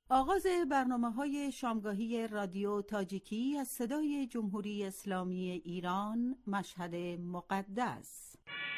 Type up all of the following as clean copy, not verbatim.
آغاز برنامه‌های شامگاهی رادیو تاجیکی از صدای جمهوری اسلامی ایران، مشهد مقدس.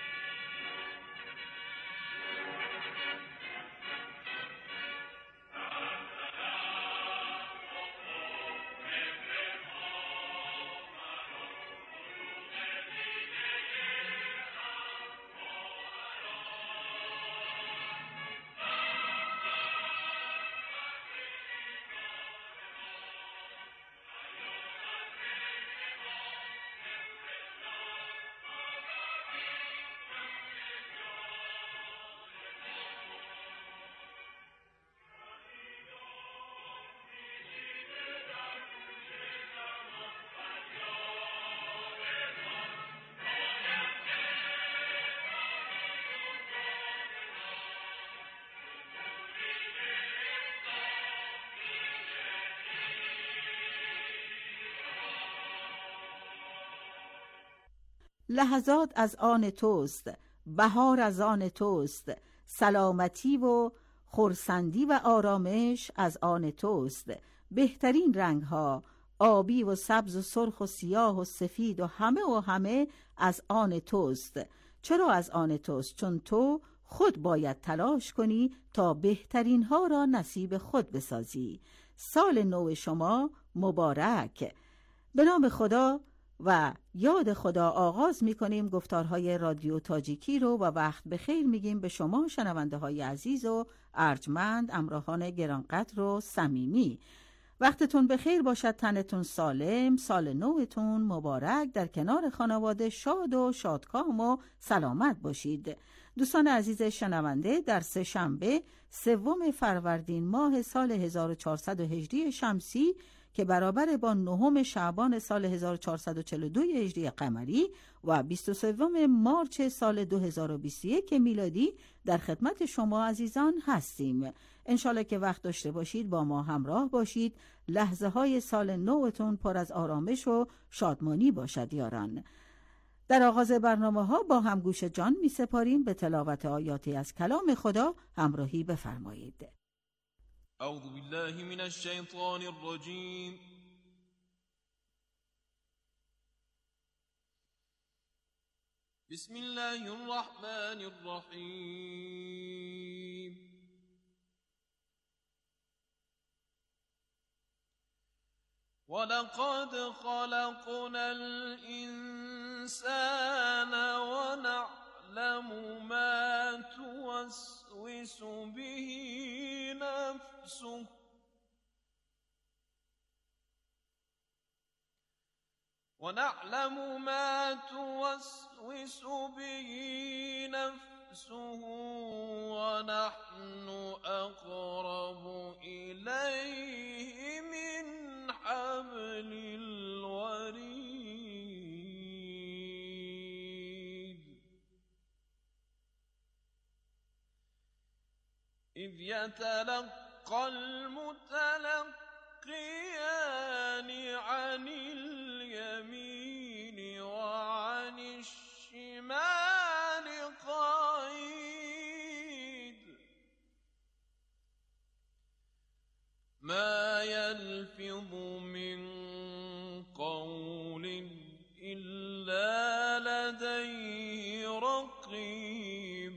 لحظات از آن توست، بهار از آن توست، سلامتی و خرسندی و آرامش از آن توست. بهترین رنگ ها، آبی و سبز و سرخ و سیاه و سفید و همه از آن توست. چرا از آن توست؟ چون تو خود باید تلاش کنی تا بهترین ها را نصیب خود بسازی. سال نو شما مبارک. به نام خدا و یاد خدا آغاز می‌کنیم گفتارهای رادیو تاجیکی رو و وقت بخیر میگیم به شما شنونده های عزیز و ارجمند، همراهان گرانقدر و صمیمی. وقتتون بخیر باشد، تنتون سالم، سال نوتون مبارک، در کنار خانواده شاد و شادکام و سلامت باشید. دوستان عزیز شنونده، در سه شنبه 3 فروردین ماه سال 1418 شمسی که برابر با 9 شعبان سال 1442 هجری قمری و 23 مارچ سال 2021 میلادی در خدمت شما عزیزان هستیم. انشالله که وقت داشته باشید با ما همراه باشید. لحظه های سال نوتون پر از آرامش و شادمانی باشد یاران. در آغاز برنامه ها با هم گوش جان می سپاریم به تلاوت آیاتی از کلام خدا. همراهی بفرمایید. اعوذ بالله من الشیطان الرجیم. بسم الله الرحمن الرحیم. ولقد خلقنا الإنسان ونعلم ما توسوس به نفسه ونحن أقرب إليه من حبل الوريد إذ يتلقى المتلقيان عن اليمين وعن الشمال قعيد ما يلفظ من قول إلا لديه رقيب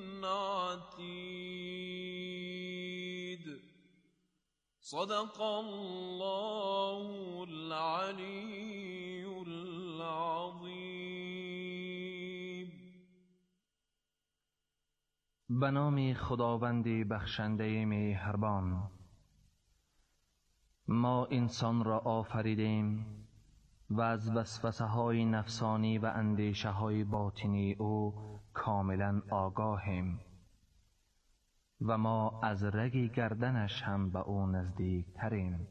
عتيد. صدق الله العلی العظیم. به نام خداوند بخشنده مهربان. ما انسان را آفریدیم و از وسوسه های نفسانی و اندیشه های باطنی او کاملا آگاهیم و ما از رگ گردنش هم به او نزدیک تریم.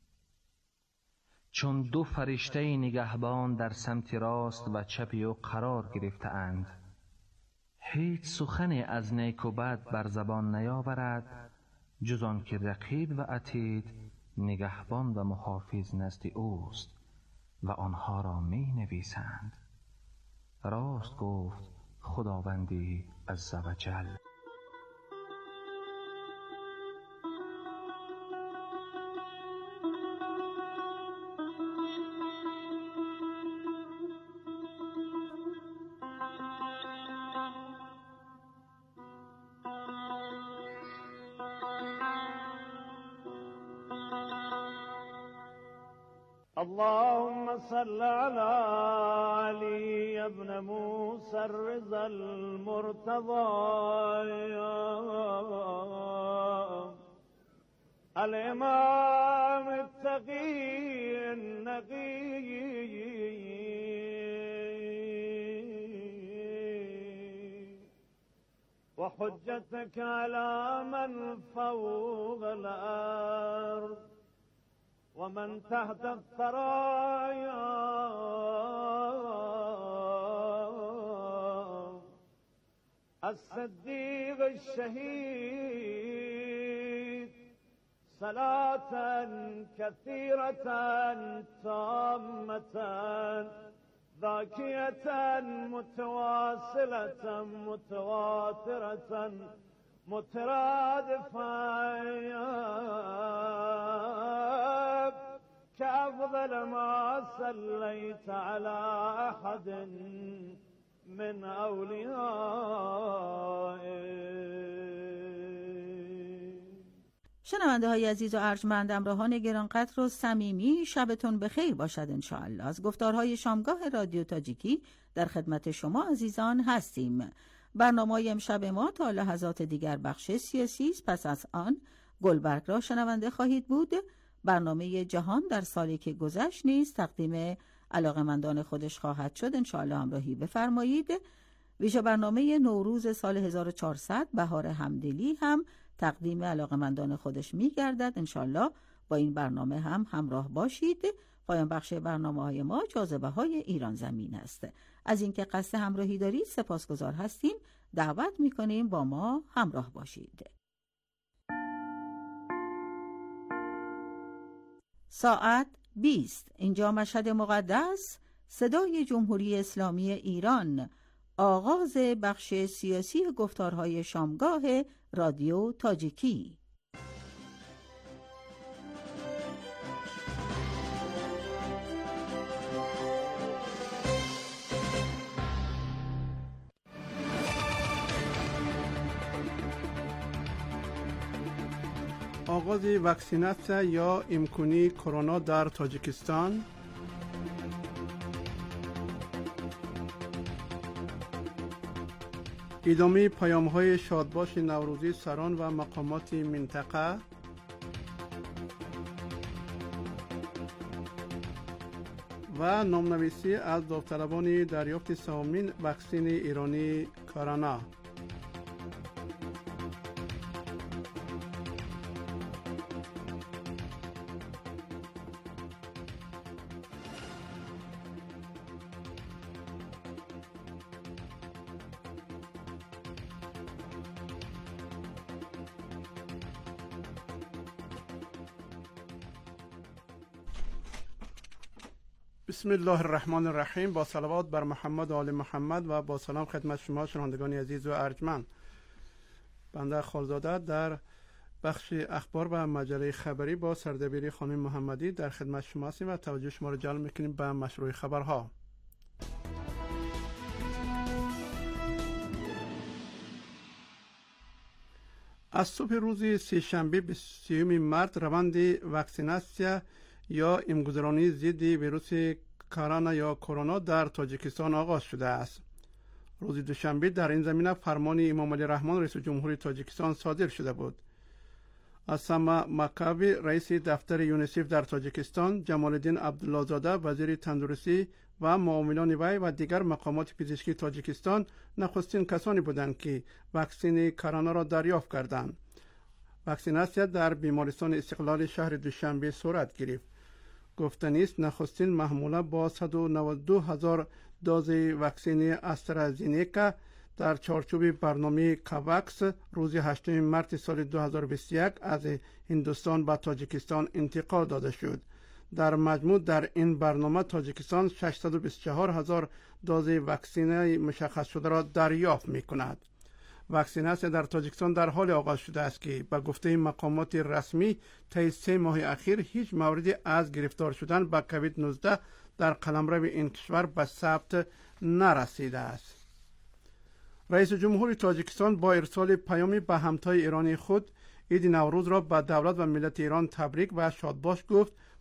چون 2 فرشته نگهبان در سمت راست و چپ او قرار گرفته اند، هیچ سخنی از نیک و بد بر زبان نیاورد جز آن که رقیب و عتید نگهبان و محافظ نزد اوست و آنها را می نویسند. راست گفت خداوندی عز و جل. اللهم صل على علي بن موسى الرضا المرتضى الإمام التقي النقي وحجتك على من فوق الأرض ومن تحت الثرايا الصديق الشهيد صلاة كثيرة تامة ذاكية متواصلة متواترة مترادفة كأفضل ما صليت على أحد من أوليائك. شنونده های عزیز و ارجمند، همراهان گرانقدر و صمیمی، شبتون بخیر باشد انشاءالله. از گفتارهای شامگاه رادیو تاجیکی در خدمت شما عزیزان هستیم. برنامه امشب ما تا لحظات دیگر بخش سیاسی است. پس از آن گلبرگ را شنونده خواهید بود. برنامه جهان در سالی که گذشت نیز تقدیم علاقمندان خودش خواهد شد انشاءالله. همراهی بفرمایید. ویژه برنامه نوروز سال 1400 بهار همدلی هم تقدیم علاقمندان خودش می‌گردد انشاءالله. با این برنامه هم همراه باشید. پایان بخش برنامه‌های ما جاذبه‌های ایران زمین است. از اینکه قصد همراهی دارید سپاسگزار هستیم. دعوت می‌کنیم با ما همراه باشید. ساعت 20 اینجا مشهد مقدس، صدای جمهوری اسلامی ایران، آغاز بخش سیاسی گفتارهای شامگاه رادیو تاجیکی. آغاز واکسیناسیون یا امکانی کرونا در تاجیکستان. ادامه پیام‌های شادباش نوروزی سران و مقامات منطقه. و نامنویسی از داوطلبان دریافت سومین واکسن ایرانی کرونا. بسم الله الرحمن الرحیم. با صلوات بر محمد و آل محمد و با سلام خدمت شما شنوندگان عزیز و ارجمند. بنده خالزاده در بخش اخبار و مجله خبری با سردبیری خانم محمدی در خدمت شما هستیم و توجه شما را جلب میکنیم به مشروع خبرها. از صبح روز سه‌شنبه 30 مارس روند واکسیناسیون یا امگذرانی ضد ویروس کرونا یا کرونا در تاجیکستان آغاز شده است. روز دوشنبه در این زمینه فرمان امام علی رحمان رئیس جمهوری تاجیکستان صادر شده بود. اسامه مکاوی رئیس دفتر یونیسف در تاجیکستان، جمال الدین عبدالله زاده وزیر تندرستی و معاونان وی و دیگر مقامات پزشکی تاجیکستان نخستین کسانی بودند که واکسن کرونا را دریافت کردند. واکسیناسیون در بیمارستان استقلال شهر دوشنبه صورت گرفت. گفتنی است نخستین محموله با 192,000 دوز واکسن استرازینیکا در چارچوب برنامه کاواکس روز 8 مارس سال 2021 از هندوستان به تاجیکستان انتقال داده شد. در مجموع در این برنامه تاجیکستان 624,000 دوز واکسن مشخص شده را دریافت می کند. واکسیناسیون در تاجیکستان در حال آغاز شده است که به گفته مقامات رسمی طی 3 ماه اخیر هیچ موردی از گرفتار شدن به کووید 19 در قلمرو این کشور به ثبت نرسیده است. رئیس جمهور تاجیکستان با ارسال پیامی به همتای ایرانی خود عید نوروز را به دولت و ملت ایران تبریک و شادباش گفت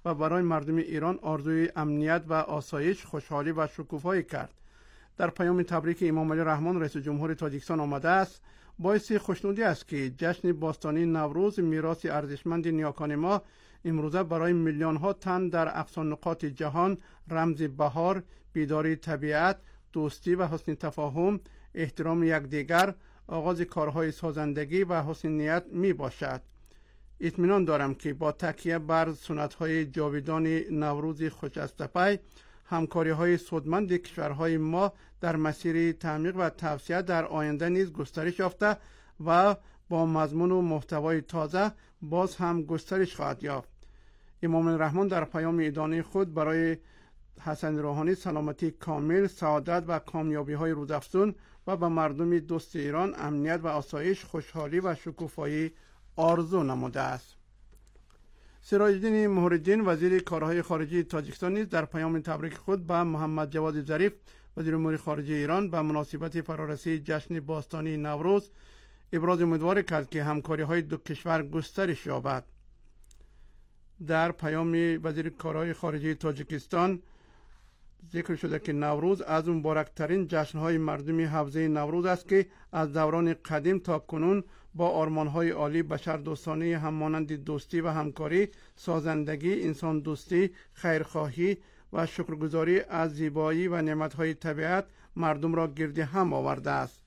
و برای مردم ایران آرزوی امنیت و آسایش، خوشحالی و شکوفایی کرد. در پیام تبریک امام علی رحمان رئیس جمهور تاجیکستان آمده است: باعث خوشنودی است که جشن باستانی نوروز، میراث ارزشمند نیاکان ما، امروزه برای میلیون ها تن در اقصا نقاط جهان رمز بهار، بیداری طبیعت، دوستی و حسن تفاهم، احترام یکدیگر، آغاز کارهای سازندگی و حسن نیت می باشد. اطمینان دارم که با تکیه بر سنت‌های جاویدان نوروز خجسته‌پی، همکاری‌های سودمند کشورهای ما در مسیر تعمیق و توسعه در آینده نیز گسترش یافته و با مضمون و محتوای تازه باز هم گسترش خواهد یافت. امام رحمان در پیام عیدانه خود برای حسن روحانی سلامتی کامل، سعادت و کامیابی‌های روزافزون و به مردم دوست ایران امنیت و آسایش، خوشحالی و شکوفایی آرزو نموده است. سراج الدین مهرالدین وزیر کارهای خارجه تاجیکستان نیز در پیام تبریک خود به محمد جواد ظریف وزیر امور خارجه ایران به مناسبت فرارسی جشن باستانی نوروز ابراز امیدواری کرد که همکاری‌های دو کشور گسترش یابد. در پیام وزیر کارهای خارجه تاجیکستان ذکر شده که نوروز از مبارکترین جشن‌های مردمی حوزه نوروز است که از دوران قدیم تا کنون با آرمان‌های عالی بشردوستانه همانند دوستی و همکاری، سازندگی، انسان دوستی، خیرخواهی و شکرگزاری از زیبایی و نعمت‌های طبیعت مردم را گرد هم آورده است.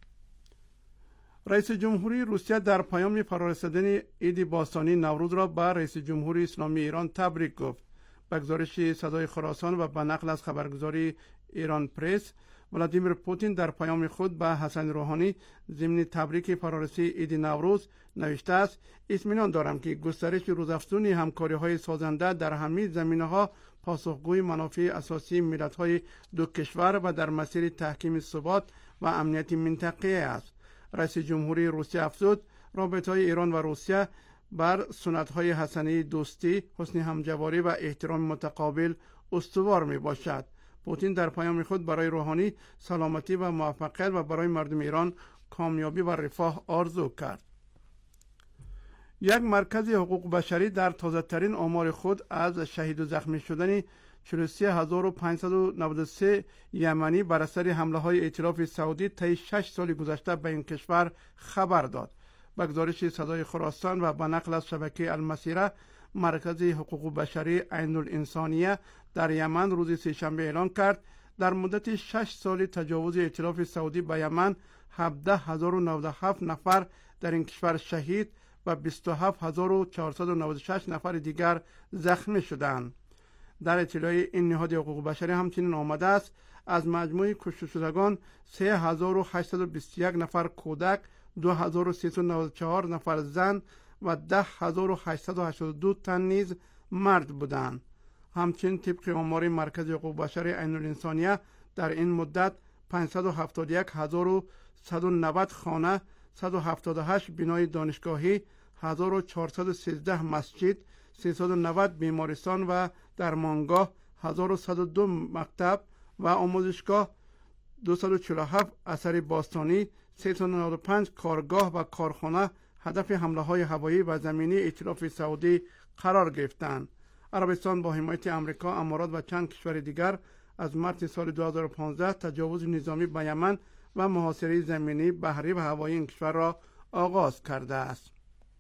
رئیس جمهوری روسیه در پیام فرارسیدن عید باستانی نوروز را به رئیس جمهوری اسلامی ایران تبریک گفت. به گزارش صدای خراسان و به نقل از خبرگزاری ایران پرس، ولادیمیر پوتین در پیام خود به حسن روحانی ضمن تبریک فرارسی عید نوروز نوشته است: اطمینان دارم که گسترش روزافزون همکاری‌های سازنده در همه زمینه‌ها پاسخگوی منافع اساسی ملت‌های دو کشور و در مسیر تحکیم ثبات و امنیت منطقه‌ای است. رئیس جمهوری روسیه افزود: رابطه‌های ایران و روسیه بر سنت‌های حسنه دوستی، حسن همجواری و احترام متقابل استوار می باشد. پوتین در پیام خود برای روحانی سلامتی و موفقیت و برای مردم ایران کامیابی و رفاه آرزو کرد. یک مرکز حقوق بشری در تازه‌ترین آمار خود از شهید و زخمی شدن 43593 یمنی بر اثر حمله‌های ائتلاف سعودی طی 6 سال گذشته به این کشور خبر داد. به گزارش صدای خراسان و به نقل از شبکه المسیره، مرکز حقوق بشری عین الانسانیه در یمن روز سه‌شنبه اعلان کرد در مدت 6 سال تجاوز ائتلاف سعودی به یمن 17097 نفر در این کشور شهید و 27496 نفر دیگر زخمی شدند. در اطلاع این نهاد حقوق بشری همچنین آمده است از مجموع کشته شدگان 3821 نفر کودک، 2394 نفر زن و 10882 تن نیز مرد بودند. همچنین طبق آمار مرکز حقوق بشری عین الانسانیه در این مدت 571190 خانه، 178 بنای دانشگاهی، 1413 مسجد، 390 بیمارستان و درمانگاه، 1102 مکتب و آموزشگاه، 247 اثر باستانی، 395 کارگاه و کارخانه هدف حمله های هوایی و زمینی ائتلاف سعودی قرار گرفتند. عربستان با حمایت امریکا، امارات و چند کشور دیگر از مارس سال 2015 تجاوز نظامی به یمن و محاصره زمینی، بحری و هوایی این کشور را آغاز کرده است.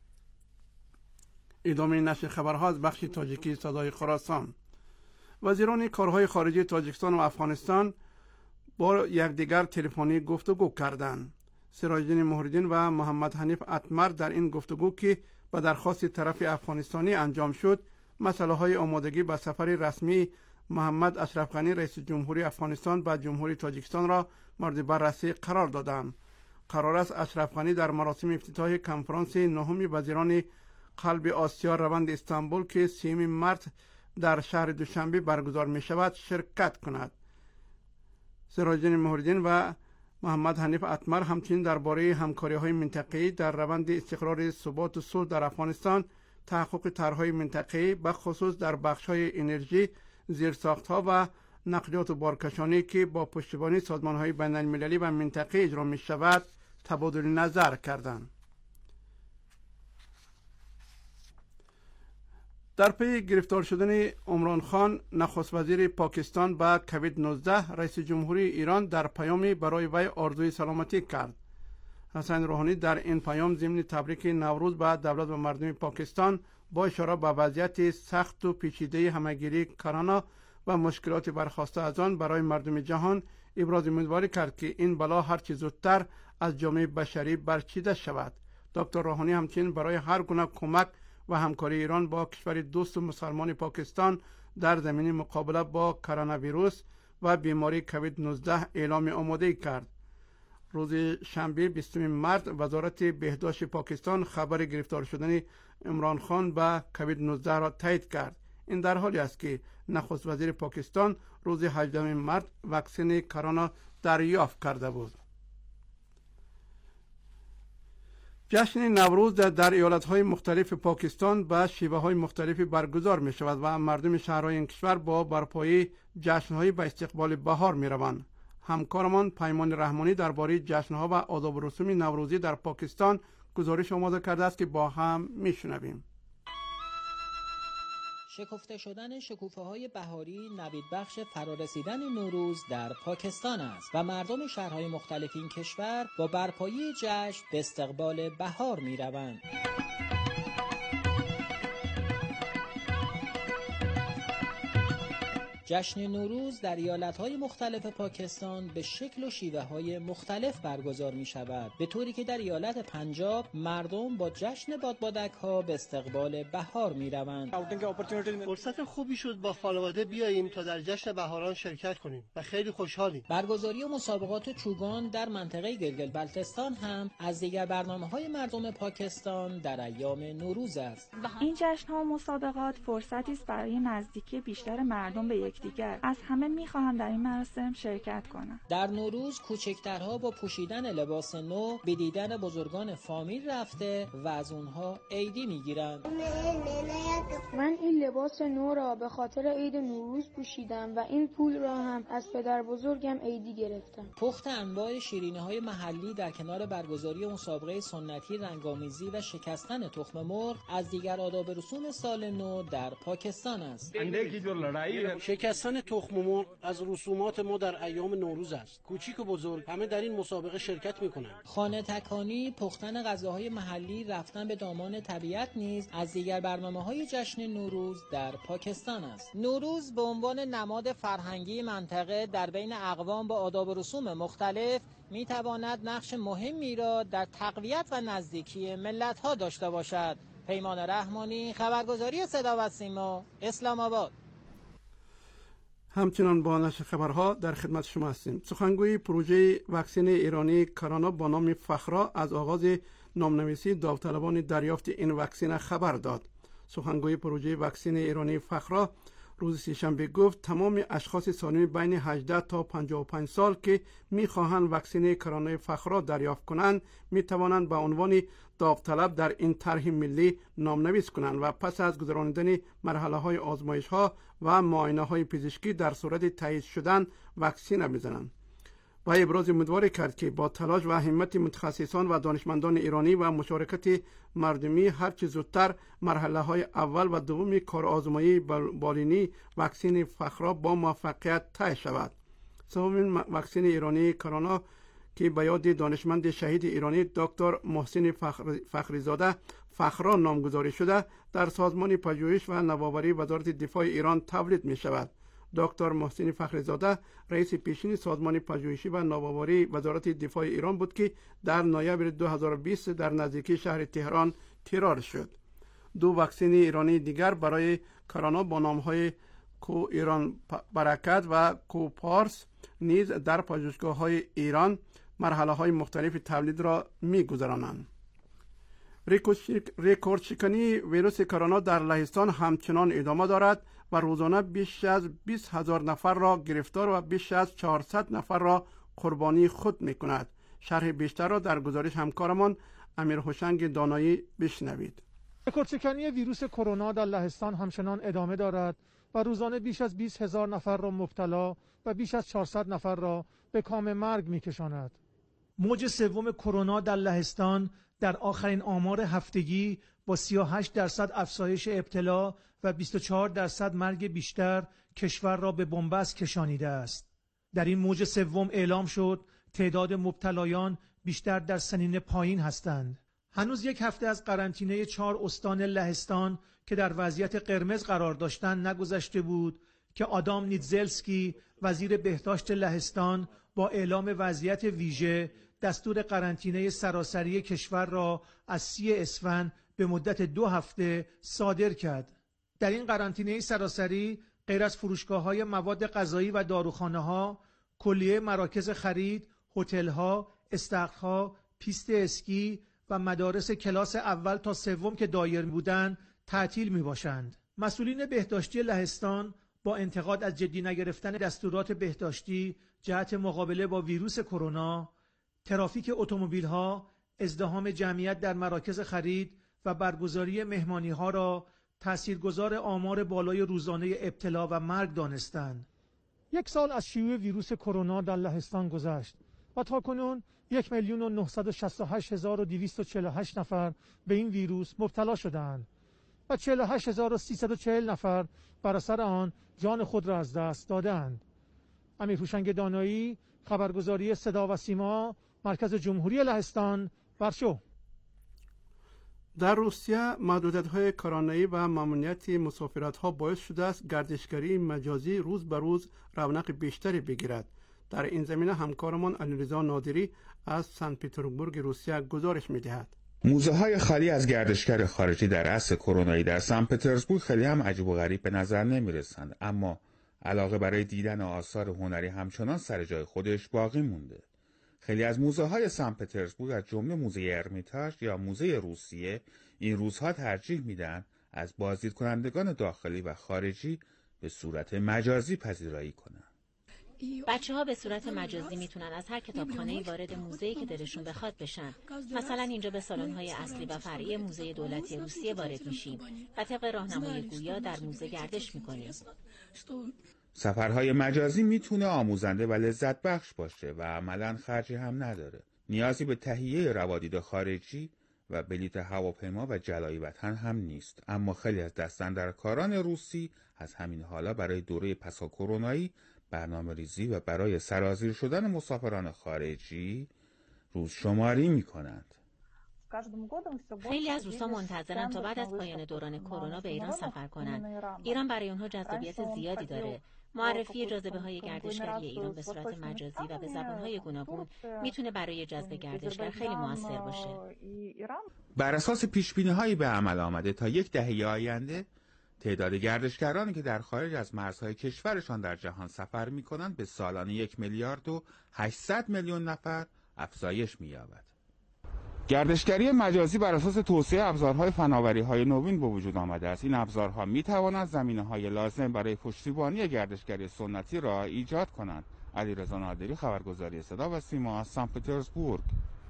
ادامه نشر خبرها از بخش تاجیکی صدای خراسان. وزیران کارهای خارجه تاجیکستان و افغانستان با یکدیگر تلفنی گفتگو کردند. سراج الدین مهرالدین و محمد حنیف اتمر در این گفتگو که به درخواست طرف افغانستانی انجام شد، مسئله های آمادگی به سفر رسمی محمد اشرف غنی رئیس جمهوری افغانستان به جمهوری تاجیکستان را مورد بررسی قرار دادند. قرار است اشرف غنی در مراسم افتتاح کنفرانس نهم وزیران قلب آسیا روند استانبول که 3 مارس در شهر دوشنبه برگزار می شود شرکت کند. سراج الدین مهرالدین و محمد حنیف اتمر همچنین درباره همکاری‌های منطقه‌ای در روند استقرار، ثبات و صلح در افغانستان، تحقق طرح‌های منطقه‌ای به خصوص در بخش‌های انرژی، زیرساخت‌ها و نقلیات و بارکشانی که با پشتیبانی سازمان‌های بین‌المللی و منطقه‌ای اجرا می‌شود تبادل نظر کردند. در پی گرفتار شدن عمران خان، نخست وزیر پاکستان با کوید 19 رئیس جمهوری ایران در پیامی برای وی آرزوی سلامتی کرد. حسن روحانی در این پیام ضمن تبریک نوروز به دولت و مردم پاکستان با اشاره به وضعیت سخت و پیچیده همهگیری کرونا و مشکلات برخاسته از آن برای مردم جهان ابراز امیدواری کرد که این بلا هر چه زودتر از جامعه بشری برچیده شود. دکتر روحانی همچنین برای هر گونه کمک و همکاری ایران با کشور دوست و مسلمان پاکستان در زمینه مقابله با کرونا ویروس و بیماری کوید 19 اعلام آمادگی کرد. روز شنبه 20 مارس وزارت بهداشت پاکستان خبر گرفتار شدن عمران خان به کوید 19 را تایید کرد. این در حالی است که نخست وزیر پاکستان روز 18 مارس واکسن کرونا دریافت کرده بود. جشن نوروز در ایالت‌های مختلف پاکستان به شیوه‌های مختلفی برگزار می‌شود و مردم شهرهای این کشور با برپایی جشن‌های به استقبال بهار می‌روند. همکارمان پیمان رحمانی درباره جشن‌ها و آداب و رسوم نوروزی در پاکستان گزارش آماده کرده است که با هم می‌شنویم. شکفته شدن شکوفه‌های بهاری نوید بخش فرارسیدن نوروز در پاکستان است و مردم شهرهای مختلف این کشور با برپایی جشن به استقبال بهار می‌روند. جشن نوروز در ایالت‌های مختلف پاکستان به شکل و شیوه‌های مختلف برگزار می‌شود، به طوری که در ایالت پنجاب مردم با جشن بادبادک‌ها به استقبال بهار می‌روند. فرصت خوبی شد با خانواده بیاییم تا در جشن بهاران شرکت کنیم و خیلی خوشحالیم. برگزاری مسابقات چوگان در منطقه گلگل بلتستان هم از دیگر برنامه‌های مردم پاکستان در ایام نوروز است. این جشن‌ها و مسابقات فرصتی است برای نزدیکی بیشتر مردم به یکدیگر. از همه می‌خواهم در این مراسم شرکت کنم. در نوروز کوچکترها با پوشیدن لباس نو به دیدن بزرگان فامیل رفته و از اونها عیدی می‌گیرند. من این لباس نو را به خاطر عید نوروز پوشیدم و این پول را هم از پدر بزرگم عیدی گرفتم. پخت انواع شیرینی‌های محلی در کنار برگزاری مسابقه سنتی رنگامیزی و شکستن تخم مرغ از دیگر آداب و رسوم سال نو در پاکستان است. شکستن تخم مرغ از رسومات ما در ایام نوروز است. کوچیک و بزرگ همه در این مسابقه شرکت می‌کنند. خانه تکانی، پختن غذاهای محلی، رفتن به دامان طبیعت نیز از دیگر برنامه‌های جشن نوروز در پاکستان است. نوروز به عنوان نماد فرهنگی منطقه در بین اقوام با آداب و رسوم مختلف می‌تواند نقش مهمی را در تقویت و نزدیکی ملت‌ها داشته باشد. پیمان رحمانی، خبرگزاری صدا و سیما، اسلام آباد. همچنان با نشر خبرها در خدمت شما هستیم. سخنگوی پروژه واکسن ایرانی کرونا با نام فخرا از آغاز نامنویسی داوطلبان دریافت این واکسن خبر داد. سخنگوی پروژه واکسن ایرانی فخرا روز سه‌شنبه گفت تمام اشخاص سالم بین 18 تا 55 سال که می‌خواهند واکسن کرونا فخرا دریافت کنند می‌توانند به عنوان داوطلب در این طرح ملی نامنویس کنند و پس از گذراندن مرحله‌های آزمایش‌ها و معاینه‌های پزشکی در صورت تایید شدن واکسن بزنند. و ابراز امیدواری کرد که با تلاش و همت متخصصان و دانشمندان ایرانی و مشارکت مردمی هرچه زودتر مرحله‌های اول و دوم کارآزمایی بالینی واکسن فخرا با موفقیت طی شود. سومین واکسن ایرانی کرونا که به یاد دانشمند شهید ایرانی دکتر محسن فخریزاده فخرا نامگذاری شده در سازمان پژوهش و نوآوری وزارت دفاع ایران تولید می شود. دکتر محسن فخریزاده رئیس پیشین سازمان پژوهشی و نوآوری وزارت دفاع ایران بود که در نوامبر 2020 در نزدیکی شهر تهران ترور شد. دو واکسن ایرانی دیگر برای کرونا با نام‌های کو ایران برکت و کو پارس نیز در پژوهشگاه‌های ایران مرحله‌های مختلف تولید را می‌گذرانند. رکورد شکنی ویروس کرونا در لهستان همچنان ادامه دارد و روزانه بیش از 20,000 نفر را گرفتار و بیش از 400 نفر را قربانی خود می کند. شرح بیشتر را در گزارش همکارمان امیر هوشنگ دانایی بشنوید. رکورد شکنی ویروس کرونا در لهستان همچنان ادامه دارد و روزانه بیش از 20,000 نفر را مبتلا و بیش از 400 نفر را به کام مرگ می کشاند. موج سوم کرونا در لهستان در آخرین آمار هفتگی با 38% افزایش ابتلا و 24% مرگ بیشتر کشور را به بنبست کشانیده است. در این موج سوم اعلام شد تعداد مبتلایان بیشتر در سنین پایین هستند. هنوز یک هفته از قرنطینه 4 استان لهستان که در وضعیت قرمز قرار داشتند نگذشته بود که آدام نیدزلسکی وزیر بهداشت لهستان با اعلام وضعیت ویژه دستور قرنطینه سراسری کشور را از 30 اسفند به مدت 2 هفته صادر کرد. در این قرنطینه سراسری غیر از فروشگاه‌های مواد غذایی و داروخانه‌ها، کلیه مراکز خرید، هتل‌ها، استخرها، پیست اسکی و مدارس کلاس اول تا سوم که دایر بودند تعطیل میباشند. مسئولین بهداشتی لهستان با انتقاد از جدی نگرفتن دستورات بهداشتی جهت مقابله با ویروس کرونا، ترافیک اتومبیل‌ها، ازدحام جمعیت در مراکز خرید و برگزاری مهمانی‌ها را تاثیرگذار آمار بالای روزانه ابتلا و مرگ دانستند. 1 سال از شیوع ویروس کرونا در لهستان گذشت و تاکنون 1,968,248 نفر به این ویروس مبتلا شدند و 48,340 نفر بر اثر آن جان خود را از دست دادند. امیر هوشنگ دانایی، خبرگزاری صدا و سیما، مرکز جمهوری لهستان، ورشو. در روسیه محدودیت‌های کرونایی و ممنوعیت مسافرت‌ها باعث شده است گردشگری مجازی روز به روز رونق بیشتری بگیرد. در این زمینه همکارمان علیرضا نادری از سن پترزبورگ روسیه گزارش می‌دهد. موزه‌های خالی از گردشگر خارجی در عصر کرونایی در سن پترزبورگ خیلی هم عجیب و غریب به نظر نمی‌رسند، اما علاقه برای دیدن آثار هنری همچنان سر جای خودش باقی مونده. خیلی از موزه‌های سن پترزبورگ از جمله موزه ارمیتاژ یا موزه روسیه این روزها ترجیح میدن از بازدید کنندگان داخلی و خارجی به صورت مجازی پذیرایی کنند. بچه‌ها به صورت مجازی میتونن از هر کتابخانه‌ای وارد موزه‌ای که دلشون بخواد بشن. مثلا اینجا به سالن‌های اصلی و فرعی موزه دولتی روسیه وارد میشیم و طبق راهنمای گویا در موزه گردش میکنیم. سفرهای مجازی میتونه آموزنده و لذت بخش باشه و عملاً خرجی هم نداره. نیازی به تهیه روادید خارجی و بلیط هواپیما و جلای وطن هم نیست. اما خیلی از دستاندرکاران روسی از همین حالا برای دوره پسا کرونایی برنامه‌ریزی و برای سرازیر شدن مسافران خارجی روز شماری میکنند. خیلی از روسا منتظرن تا بعد از پایان دوران کرونا به ایران سفر کنند. ایران برای اونها جذابیت زیادی داره. معرفی جاذبه‌های گردشگری ایران به صورت مجازی و به زبان‌های گوناگون میتونه برای جذب گردشگر خیلی موثر باشه. بر اساس پیش‌بینی‌هایی به عمل آمده تا 10 دهه آینده تعداد گردشگرانی که در خارج از مرزهای کشورشان در جهان سفر می‌کنند به سالانه 1,800,000,000 نفر افزایش می‌یابد. گردشگری مجازی بر اساس توسعه ابزارهای فناوری‌های نوین به وجود آمده است. این ابزارها می‌توانند زمینه‌های لازم برای پشتیبانی گردشگری سنتی را ایجاد کنند. علیرضا نادری، خبرگزاری صدا و سیما از سن پترزبورگ.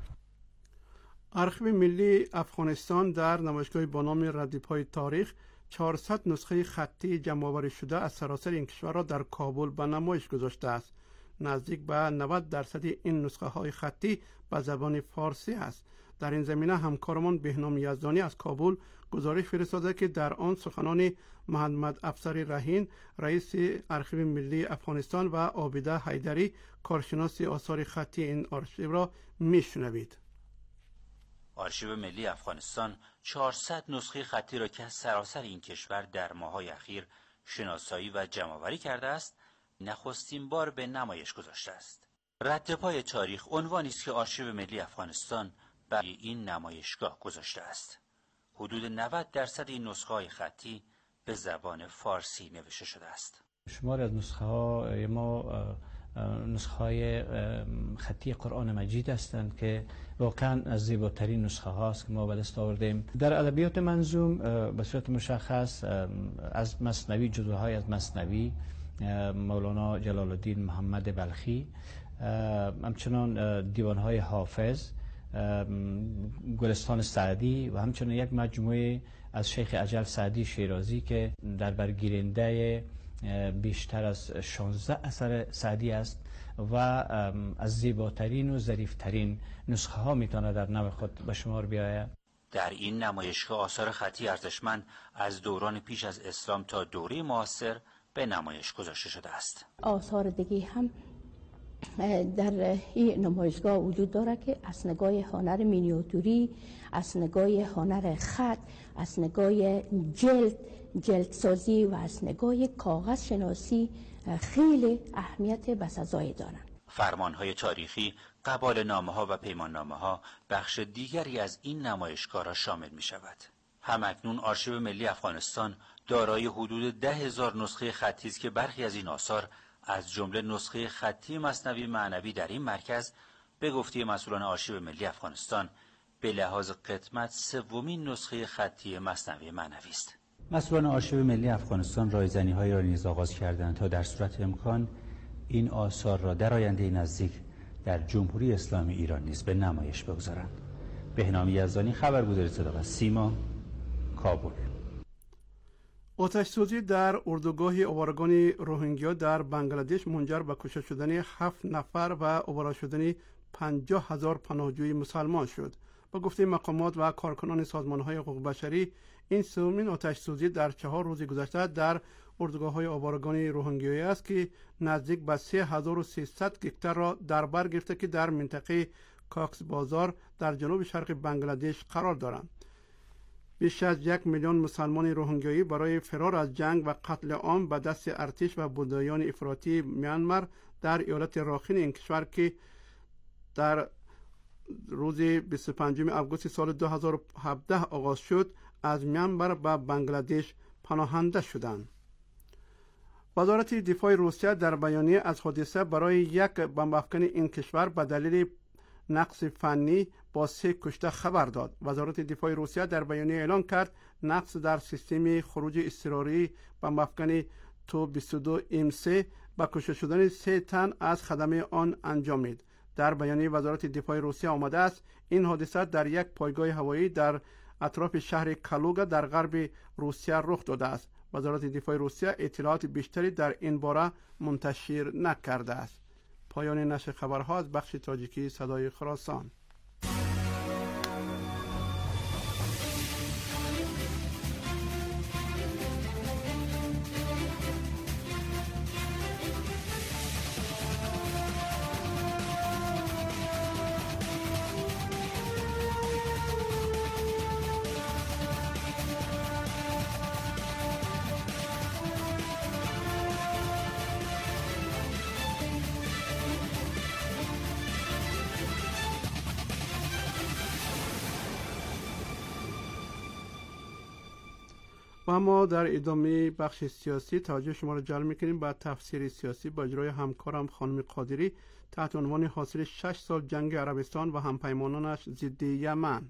آرشیو ملی افغانستان در نمایشگاه با نام ردیف‌های تاریخ 400 نسخه خطی جمع‌آوری شده از سراسر این کشور را در کابل به نمایش گذاشته است. نزدیک به 90% این نسخه های خطی به زبان فارسی است. در این زمینه همکارمان بهنام یزدانی از کابل گزارش فرستاده که در آن سخنان محمد افسر رهین رئیس آرشیو ملی افغانستان و عابده حیدری کارشناس آثار خطی این آرشیو را میشنوید. آرشیو ملی افغانستان 400 نسخه خطی را که از سراسر این کشور در ماه‌های اخیر شناسایی و جمع‌آوری کرده است نخستین بار به نمایش گذاشته است. ردپای تاریخ عنوانی است که آرشیو ملی افغانستان برای این نمایشگاه گذاشته است. حدود 90% این نسخه‌های خطی به زبان فارسی نوشته شده است. شماری از نسخه‌های ما نسخه‌های خطی قرآن مجید هستند که واقعا از زیباترین نسخه هاست که ما به دست آوردیم. در ادبیات منظوم به صورت مشخص از مثنوی، جزوهای از مثنوی، مولانا جلال الدین محمد بلخی، همچنان دیوانهای حافظ، گلستان سعدی و همچنان یک مجموعه از شیخ اجل سعدی شیرازی که در برگیرنده بیشتر از 16 اثر سعدی است و از زیباترین و ظریفترین نسخه ها میتونه در نوع خود به شمار بیاید. در این نمایشگاه آثار خطی ارزشمند از دوران پیش از اسلام تا دوره معاصر به نمایش گذاشته شده است. آثار دیگه هم در این نمایشگاه وجود داره که از نگاه هنر مینیاتوری، از نگاه هنر خط، از نگاه جلدسازی و از نگاه کاغذ شناسی خیلی اهمیت بسزایی دارند. فرمانهای تاریخی، قباله‌نامه‌ها و پیماننامه‌ها بخش دیگری از این نمایشگاه را شامل می شود. همکنون آرشیو ملی افغانستان دارای حدود 10,000 نسخه خطی است که برخی از این آثار از جمله نسخه خطی مثنوی معنوی در این مرکز به گفته مسئولان آرشیو ملی افغانستان به لحاظ قدمت سومین نسخه خطی مثنوی معنوی است. مسئولان آرشیو ملی افغانستان رایزنی‌هایی را نیز آغاز کردند تا در صورت امکان این آثار را در آینده نزدیک در جمهوری اسلامی ایران نیز به نمایش بگذارند. بهنام یزدانی، خبرگزاری صدا سیما، کابل. آتش‌سوزی در اردوگاه آوارگان روهینگیا در بنگلادش منجر به کشته شدن 7 نفر و آواره شدن 50,000 پناهجوی مسلمان شد. با گفته مقامات و کارکنان سازمان‌های حقوق بشری، این سومین آتش‌سوزی در 4 روز گذشته در اردوگاه‌های آوارگان روهینگیایی است که نزدیک به 3300 هکتار را در بر گرفته که در منطقه کاکس بازار در جنوب شرق بنگلادش قرار دارند. بیش از 1 میلیون مسلمان روهینگیایی برای فرار از جنگ و قتل عام به دست ارتش و بودایان افراطی میانمار در ایالت راخین این کشور که در روز 25 آگوست سال 2017 آغاز شد از میانمار به بنگلادش پناهنده شدند. وزارت دفاع روسیه در بیانیه از حادثه برای یک بمب افکن این کشور به دلیل نقص فنی با 3 کشته خبر داد. وزارت دفاع روسیه در بیانیه اعلان کرد نقص در سیستم خروج اضطراری بمب افکن تو 22 M3 با کشته شدن 3 تن از خدمه آن انجامید. در بیانیه وزارت دفاع روسیه آمده است این حادثه در یک پایگاه هوایی در اطراف شهر کالوگا در غرب روسیه رخ داده است. وزارت دفاع روسیه اطلاعات بیشتری در این باره منتشر نکرده است. پایان نشر خبرها از بخش تاجیکی صدای خراسان. و ما در ادامه بخش سیاسی توجه شما را جلب می‌کنیم به تفسیر سیاسی با اجرای همکارم خانم قادری تحت عنوان حاصل 6 سال جنگ عربستان و همپیمانانش ضد یمن.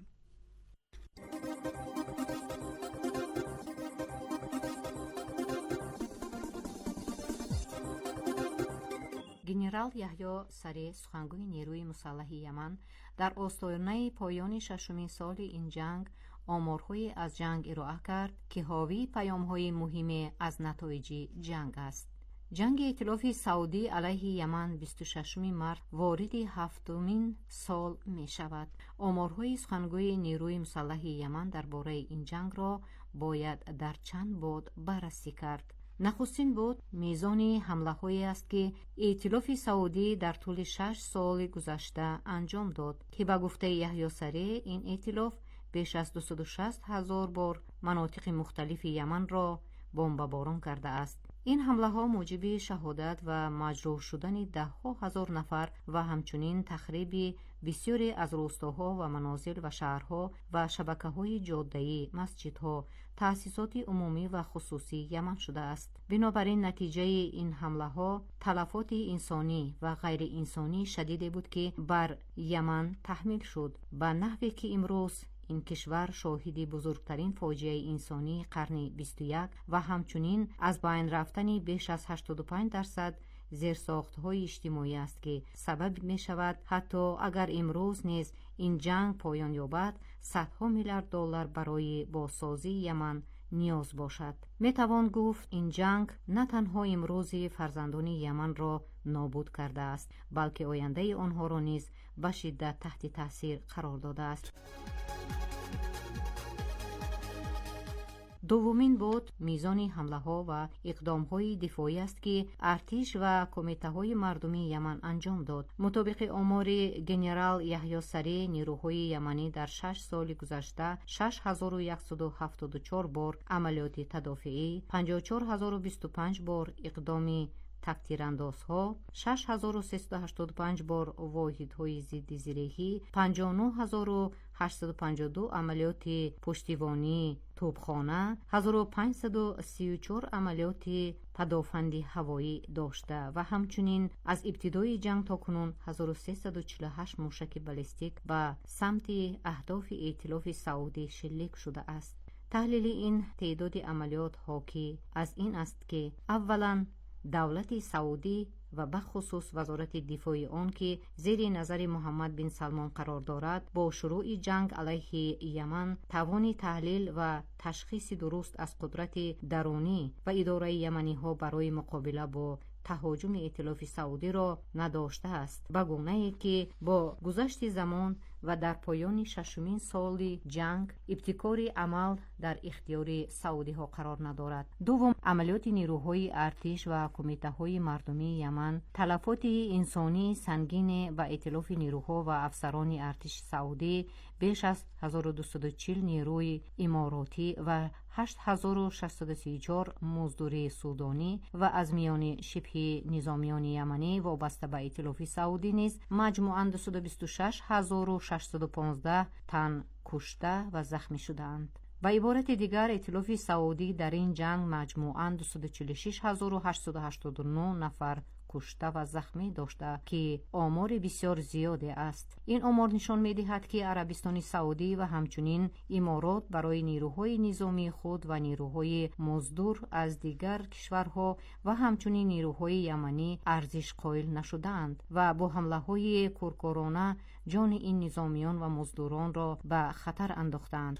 گنرال یحیی سری سخنگوی نیروی مسلح یمن در آستانه پایان 6مین سال این جنگ آمارهای از جنگ ارائه کرد که حاوی پیام‌های مهم از نتایج جنگ است. جنگ ائتلاف سعودی علیه یمن 26 مارس وارد 7مین سال می شود. آمارهای سخنگوی نیروی مسلح یمن درباره این جنگ را باید در چند بعد بررسی کرد. نخستین بود میزان حمله‌هایی است که ائتلاف سعودی در طول 6 سال گذشته انجام داد که به گفته یحیی سری این ائتلاف بیش از 260,000 بار مناطق مختلف یمن را بمباران کرده است. این حمله ها موجب شهادت و مجروح شدن 10,000 نفر و همچنین تخریب بسیاری از روستاها و منازل و شهرها و شبکه‌های جاده‌ای، مسجدها، تأسیسات عمومی و خصوصی یمن شده است. بنابراین نتیجه این حمله ها تلفات انسانی و غیر انسانی شدیدی بود که بر یمن تحمیل شد، به نحوی که امروز این کشور شاهد بزرگترین فاجعه انسانی قرن 21 و همچنین از بین رفتن بیش از 85% زیرساخت‌های اجتماعی است که سبب می شود حتی اگر امروز نیز این جنگ پایان یابد صدها میلیارد دلار برای بازسازی یمن نیاز باشد. می توان گفت این جنگ نه تنها امروز فرزندان یمن را نابود کرده است، بلکه آینده آنها را نیز به شدت تحت تاثیر قرار داده است. دومین بود میزان حمله ها و اقدام های دفاعی است که ارتش و کمیته های مردمی یمن انجام داد. مطابق آمار گنرال یحیی سری، نیروهای یمنی در 6 سال گذشته 6174 بار عملیات تدافعی، 54025 بار اقدام تکتیراندازها، 6385 بار واحدهای ضد زرهی، 59852 عملیات پشتیبانی توپخانه، 1534 عملیات پدافند هوایی داشته و همچنین از ابتدای جنگ تا کنون 1348 موشک بالستیک به سمت اهداف ائتلاف سعودی شلیک شده است. تحلیل این تعداد عملیات حاکی از این است که اولاً دولت سعودی و بخصوص وزارت دفاع آن که زیر نظر محمد بن سلمان قرار دارد، با شروع جنگ علیه یمن توان تحلیل و تشخیص درست از قدرت درونی و اداره یمنی ها برای مقابله با تهاجم ائتلاف سعودی را نداشته است، به گونه‌ای که با گذشت زمان و در پایان 6مین سال جنگ ابتکار عمل در اختیار سعودی ها قرار ندارد. دوم، عملیات نیروهای ارتش و کمیته های مردمی یمن تلفات انسانی سنگین به ائتلاف نیروها و افسران ارتش سعودی بیش از 1240 نیروی اماراتی و 8634 مزدور سودانی و از میان شبه نظامیان یمنی وابسته به ائتلاف سعودی نیز مجموعاً 226615 تن کشته و زخمی شدند. به عبارت دیگر، ائتلاف سعودی در این جنگ مجموعاً 246889 نفر کشته و زخمی داشته که آمار بسیار زیادی است. این آمار نشان می‌دهد که عربستان سعودی و همچنین امارات برای نیروهای نظامی خود و نیروهای مزدور از دیگر کشورها و همچنین نیروهای یمنی ارزش قائل نشدند و با حمله‌های کورکورانه جان این نظامیان و مزدوران را به خطر انداختند.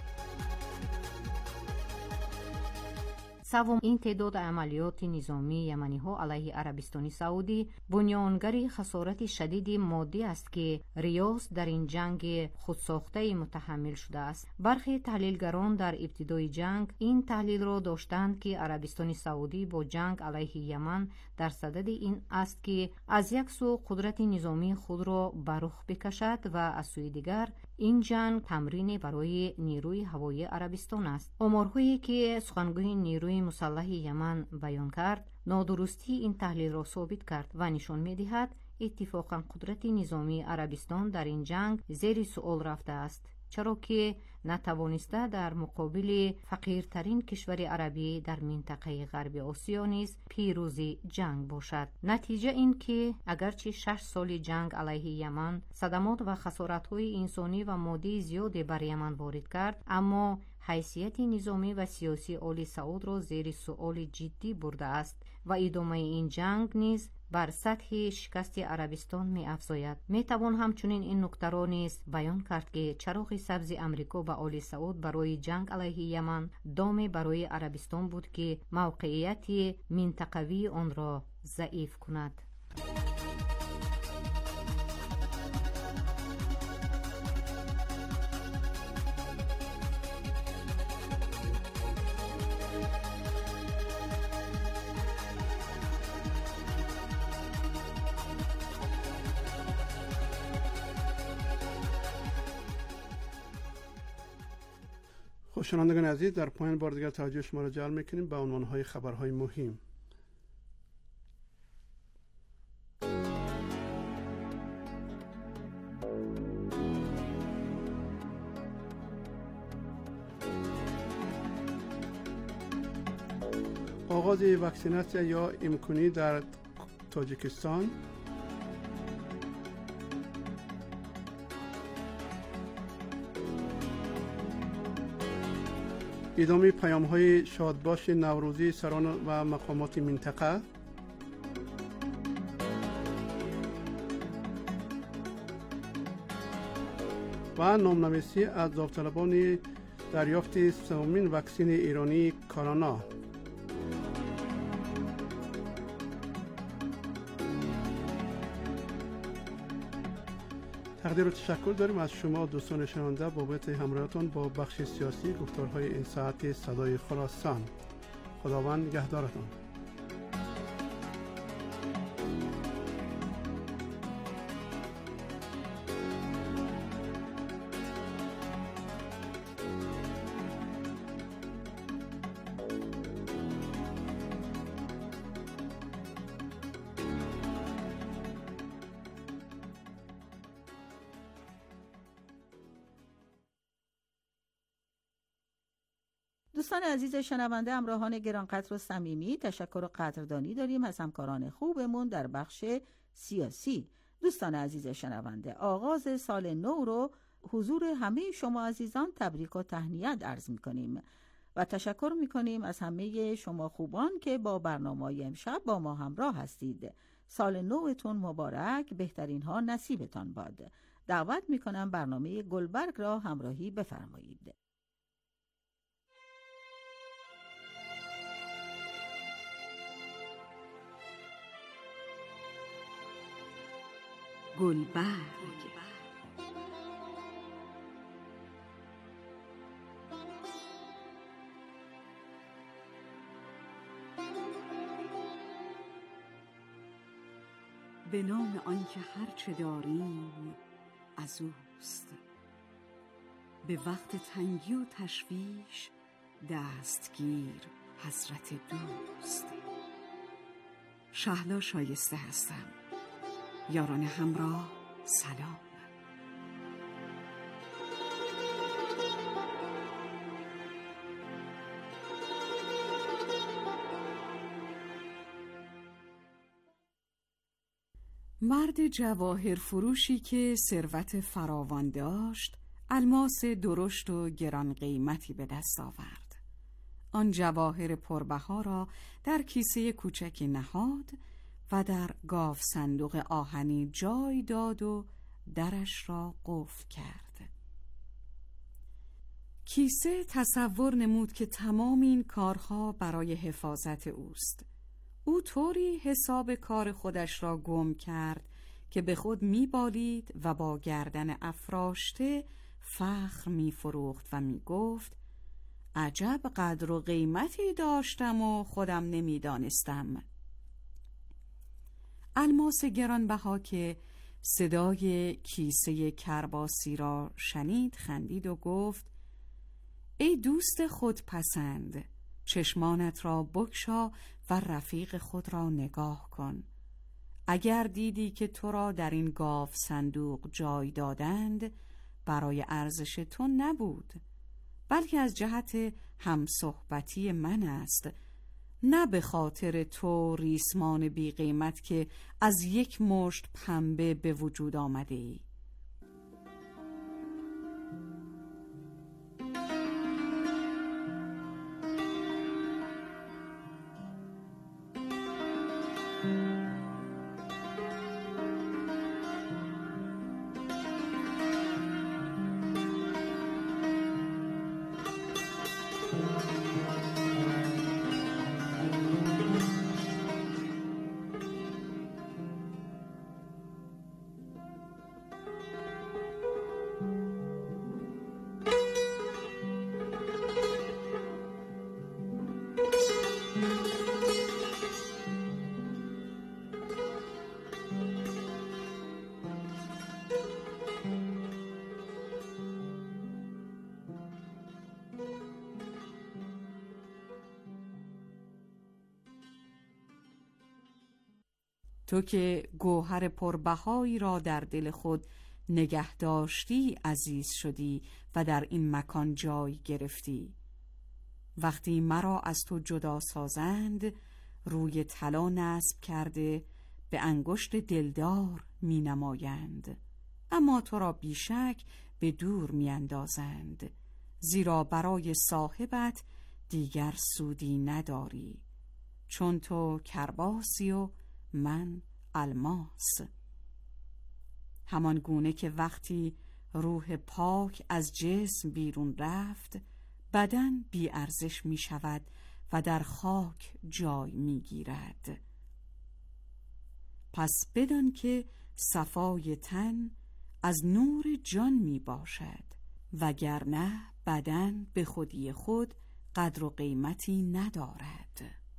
سوم، این تعداد عملیات نظامی یمنی ها علیه عربستان سعودی بنیانگر خسارت شدید مادی است که ریاض در این جنگ خودساخته متحمل شده است. برخی تحلیلگران در ابتدای جنگ این تحلیل را داشتند که عربستان سعودی با جنگ علیه یمن در صدد این است که از یک سو قدرت نظامی خود را به رخ بکشد و از سوی دیگر این جنگ تمرین برای نیروی هوایی عربستان است. آمارهایی که سخنگوی نیروی مسلح یمن بیان کرد نادرستی این تحلیل را ثابت کرد و نشان می‌دهد اتفاقاً قدرت نظامی عربستان در این جنگ زیر سوال رفته است، چرا که نتوانسته در مقابل فقیرترین کشور عربی در منطقه غرب آسیا نیز پیروز جنگ باشد. نتیجه این که اگرچه 6 سال جنگ علیه یمن صدمات و خسارت‌های انسانی و مادی زیادی بر یمن وارد کرد، اما حیثیت نظامی و سیاسی آل سعود را زیر سوال جدی برده است و ادامه این جنگ نیز بر سطح شکست عربستان می افزاید. می توان همچنین این نکته را نیز بیان کرد که چراغ سبز امریکا به آل سعود برای جنگ علیه یمن دام برای عربستان بود که موقعیت منطقوی آن را ضعیف کند. شنوندگان عزیز، در پایان بار دیگر توجه شما را جلب می‌کنیم به عنوان‌های خبرهای مهم. آغاز واکسیناسیون یا امکنی در تاجیکستان. ادامه پیام‌های شادباش نوروزی سران و مقامات منطقه. و نامنویسی از داوطلبان دریافت سومین واکسن ایرانی کرونا. تقدیر و تشکر داریم از شما دوستان شنونده بابت همراهتون با بخش سیاسی گفتارهای این ساعت صدای خراسان. خداوند نگهدارتون. دوستان عزیز شنونده، همراهان گرانقدر و صمیمی، تشکر و قدردانی داریم از همکاران خوبمون در بخش سیاسی. دوستان عزیز شنونده، آغاز سال نو رو حضور همه شما عزیزان تبریک و تهنیت عرض می‌کنیم و تشکر می‌کنیم از همه شما خوبان که با برنامه‌های امشب با ما همراه هستید. سال نوتون مبارک، بهترین ها نصیبتان باد. دعوت می‌کنم برنامه گلبرگ را همراهی بفرمایید. گلبرگ. به نام آنکه هرچه داریم از اوست، به وقت تنگی و تشویش دستگیر حضرت دوست. شهلا شایسته هستم. یاران همراه سلام. مرد جواهر فروشی که ثروت فراوان داشت، الماس درشت و گران قیمتی به دست آورد. آن جواهر پربها را در کیسه کوچکی نهاد و در گاو صندوق آهنی جای داد و درش را قفل کرد. کیسه تصور نمود که تمام این کارها برای حفاظت اوست. او طوری حساب کار خودش را گم کرد که به خود میبالید و با گردن افراشته فخر میفروخت و میگفت: عجب قدر و قیمتی داشتم و خودم نمیدانستم. الماس گرانبها که صدای کیسه کرباسی را شنید خندید و گفت: ای دوست خودپسند، چشمانت را بگشا و رفیق خود را نگاه کن. اگر دیدی که تو را در این گاو صندوق جای دادند، برای ارزش تو نبود، بلکه از جهت همصحبتی من است، نه به خاطر تو ریسمان بی قیمت که از یک مشت پنبه به وجود آمده ای. تو که گوهر پربهایی را در دل خود نگه داشتی عزیز شدی و در این مکان جای گرفتی. وقتی مرا از تو جدا سازند، روی طلا نصب کرده به انگشت دلدار می نمایند، اما تو را بیشک به دور می اندازند، زیرا برای صاحبت دیگر سودی نداری، چون تو کرباسی و من الماس. همان گونه که وقتی روح پاک از جسم بیرون رفت، بدن بی ارزش می شود و در خاک جای می گیرد. پس بدان که صفای تن از نور جان می باشد، وگرنه بدن به خودی خود قدر و قیمتی ندارد.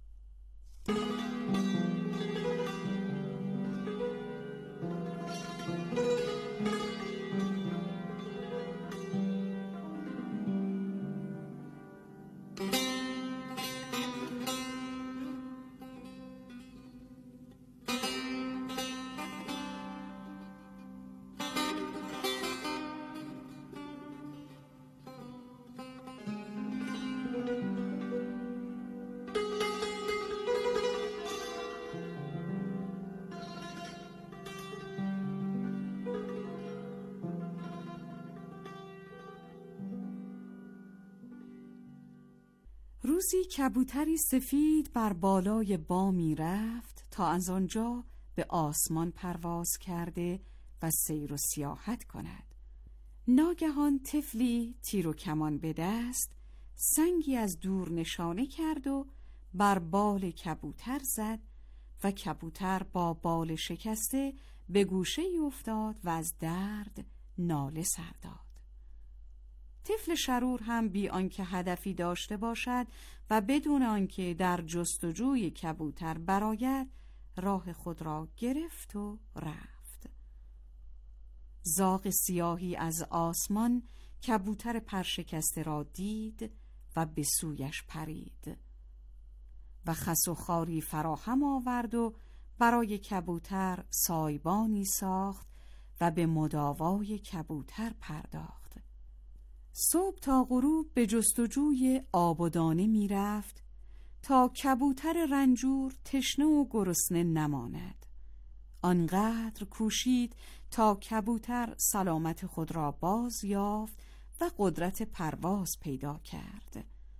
روزی کبوتری سفید بر بالای بامی رفت تا از آنجا به آسمان پرواز کرده و سیر و سیاحت کند. ناگهان طفلی تیر و کمان به دست سنگی از دور نشانه کرد و بر بال کبوتر زد و کبوتر با بال شکسته به گوشه افتاد و از درد ناله سر داد. طفل شرور هم بی آنکه هدفی داشته باشد و بدون آنکه در جستجوی کبوتر برآید راه خود را گرفت و رفت. زاغ سیاهی از آسمان کبوتر پرشکسته را دید و به سویش پرید و خس و خاری فراهم آورد و برای کبوتر سایبانی ساخت و به مداوای کبوتر پرداخت. صبح تا غروب به جستجوی آب و دانه می رفت تا کبوتر رنجور تشنه و گرسنه نماند. آنقدر کوشید تا کبوتر سلامت خود را باز یافت و قدرت پرواز پیدا کرد.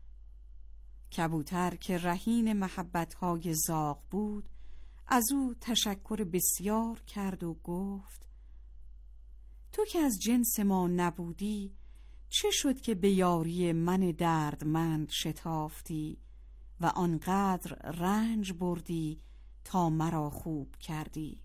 کبوتر که رهین محبت‌های زاغ بود از او تشکر بسیار کرد و گفت: تو که از جنس ما نبودی چه شد که به یاری من دردمند شتافتی و آنقدر رنج بردی تا مرا خوب کردی؟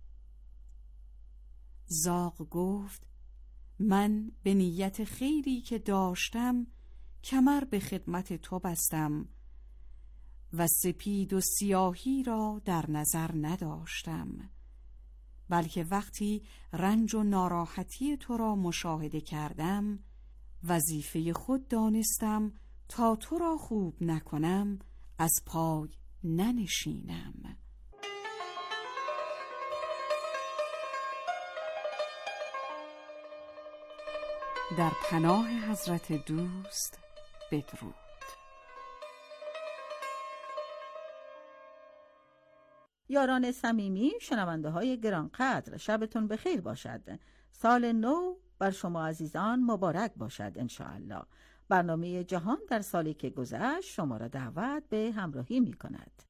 زاغ گفت: من به نیت خیری که داشتم کمر به خدمت تو بستم و سپید و سیاهی را در نظر نداشتم، بلکه وقتی رنج و ناراحتی تو را مشاهده کردم وظیفه خود دانستم تا تو را خوب نکنم از پای ننشینم. در پناه حضرت دوست بدرود. یاران صمیمی، شنونده های گرانقدر، شبتون بخیر باشد. سال نو بر شما عزیزان مبارک باشد انشاءالله. برنامه جهان در سالی که گذشت شما را دعوت به همراهی می کند.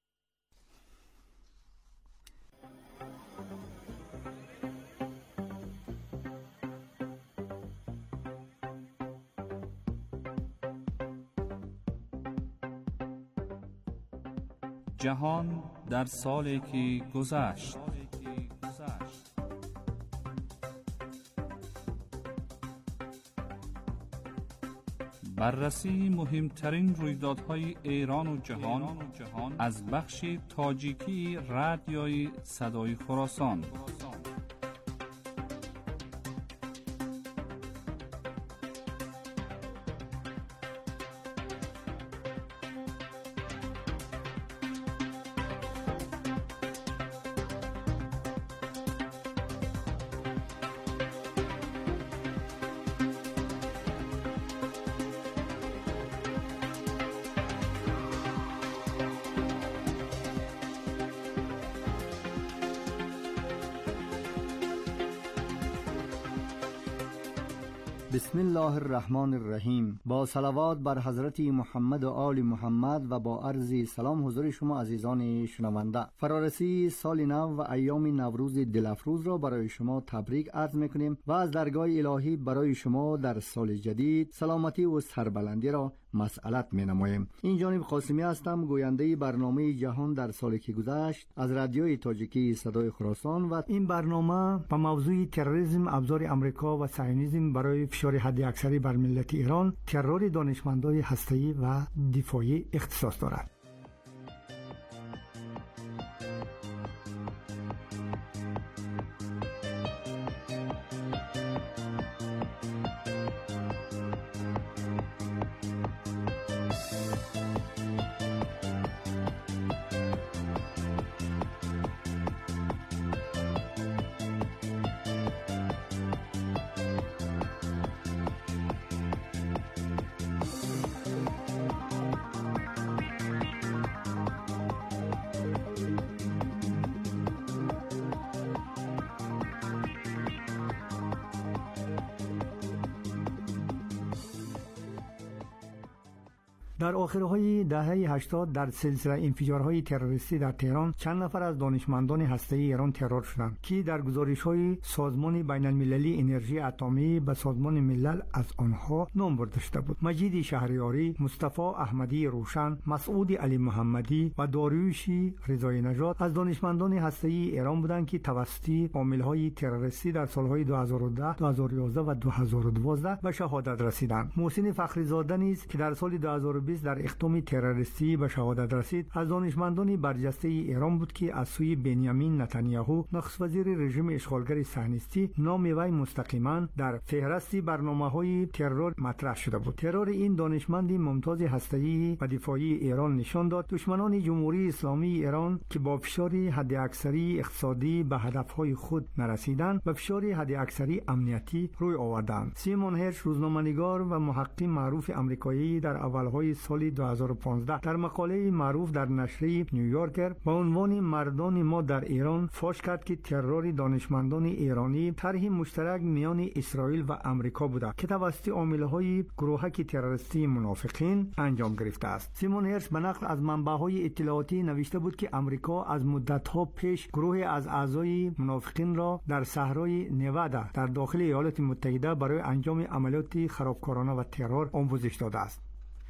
جهان در سالی که گذشت. بررسی مهمترین رویدادهای ایران و جهان از بخش تاجیکی رادیوی صدای خراسان. بسم الله الرحمن الرحیم. با صلوات بر حضرت محمد و آل محمد و با عرض سلام حضور شما عزیزان شنونده. فرارسی سال نو و ایام نوروز دلافروز را برای شما تبریک عرض میکنیم و از درگاه الهی برای شما در سال جدید سلامتی و سربلندی را مسئلت می نماییم. این جانب قاسمی هستم، گوینده برنامه جهان در سالی که گذشت از رادیوی تاجیکی صدای خراسان، و این برنامه با موضوع تروریسم، ابزار امریکا و صهیونیسم برای فشار حداکثری بر ملت ایران، ترور دانشمندان هسته‌ای و دفاعی اختصاص دارد. در آخرهای دهه 80 در سلسله انفجارهای تروریستی در تهران چند نفر از دانشمندان هسته‌ای ایران ترور شدند که در گزارش‌های سازمان بین‌المللی انرژی اتمی به سازمان ملل از آنها نام برده شده بود. مجید شهریاری، مصطفی احمدی روشن، مسعود علی محمدی و داریوش رضایی نژاد از دانشمندان هسته‌ای ایران بودند که توسط عامل‌های تروریستی در سال‌های 2010، 2011 و 2012 به شهادت رسیدند. محسن فخریزاده نیز که در سال 2020 در اقدام تروریستی به شهادت رسید، از دانشمندان برجسته ایران بود که از سوی بنیامین نتانیاهو، نخست وزیر رژیم اشغالگر صهیونیستی، نام وی مستقیما در فهرست برنامه‌های ترور مطرح شده بود. ترور این دانشمند ممتاز هسته‌ای و دفاعی ایران نشان داد دشمنان جمهوری اسلامی ایران که با فشار حداکثری اقتصادی به هدفهای خود نرسیدند، به فشار حداکثری امنیتی روی آوردند. سیمون هرش، روزنامه‌نگار و محقق معروف آمریکایی، در اولهای سال 2015 در مقاله معروف در نشریه نیویورکر با عنوان مردان ما در ایران فاش کرد که ترور دانشمندان ایرانی طرحی مشترک میان اسرائیل و آمریکا بوده که توسط عاملهای گروهک تروریستی منافقین انجام گرفته است. سیمون هرش به نقل از منبع‌های اطلاعاتی نوشته بود که آمریکا از مدت‌ها پیش گروهی از اعضای منافقین را در صحرای نوادا در داخل ایالات متحده برای انجام عملیات خرابکارانه و ترور آموزش داده است.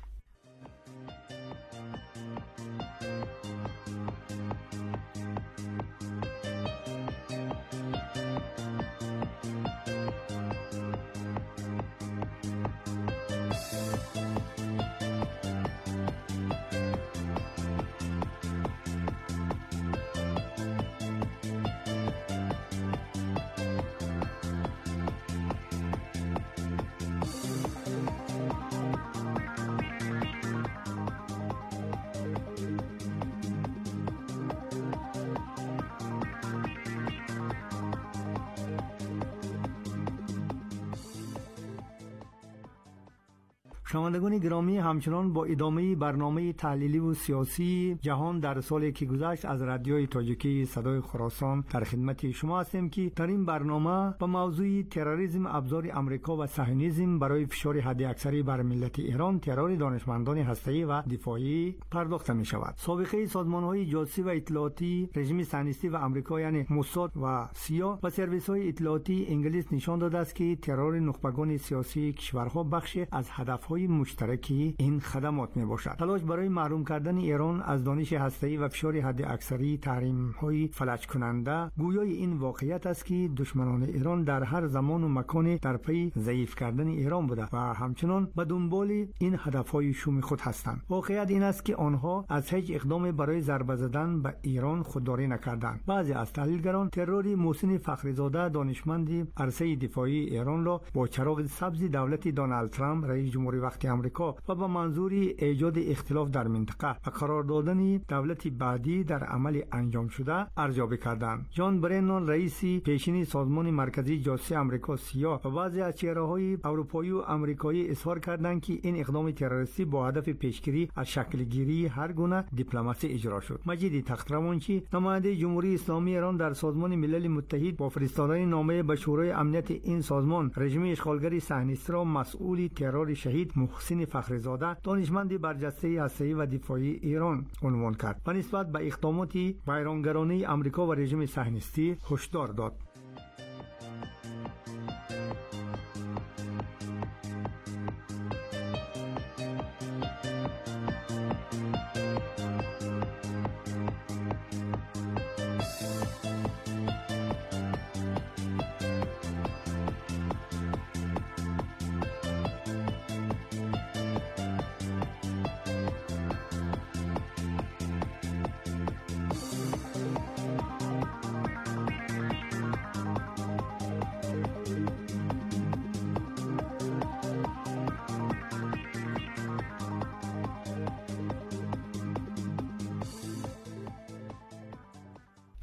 شنوندگان گرامی، همچنان با ادامه برنامه تحلیلی و سیاسی جهان در سالی که گذشت از رادیوی تاجیکی صدای خراسان در خدمت شما هستیم که در این برنامه با موضوع تروریسم، ابزار امریکا و صهیونیسم برای فشار حداکثری بر ملت ایران، ترور دانشمندان هسته‌ای و دفاعی پرداخته می شود. سابقه سازمان‌های جاسوسی و اطلاعاتی رژیم صهیونیستی و آمریکا یعنی موساد و سیا و سرویس‌های اطلاعاتی انگلیس نشان داده است که ترور نخبگان سیاسی کشورها بخش از هدف‌های مشترکی این خدمات می باشد. تلاش برای محروم کردن ایران از دانش هسته‌ای و فشار حداکثری تحریم‌های فلج کننده گویای این واقعیت است که دشمنان ایران در هر زمان و مکان در پی ضعیف کردن ایران بوده و همچنان به دنبال این هدف‌های شوم خود هستند. واقعیت این است که آنها از هیچ اقدام برای ضربه زدن به ایران خودداری نکردند. بعضی از تحلیلگران ترور محسن فخریزاده دانشمند عرصه دفاعی ایران را با چراغ سبز دولت دونالد ترامپ رئیس جمهوری وقت آمریکا و با منظور ایجاد اختلاف در منطقه و قرار دادن دولت بعدی در عمل انجام شده ارزیابی کردند. جان برنان رئیس پیشین سازمان مرکزی جاسوسی آمریکا سیا و بعضی از چهره‌های اروپایی و آمریکایی اظهار کردند که این اقدام تروریستی با هدف پیشگیری از شکلگیری هر گونه دیپلماسی اجرا شد. مجید تخت‌روانچی، نماینده جمهوری اسلامی ایران در سازمان ملل متحد، با فرستادن نامه به شورای امنیت این سازمان رژیم اشغالگری صهیونیستی را مسئول ترور شهید محسن فخریزاده، دانشمند برجسته هسته‌ای و دفاعی ایران عنوان کرد و نسبت به اقدامات ویرانگرانه آمریکا و رژیم صهیونیستی هشدار داد.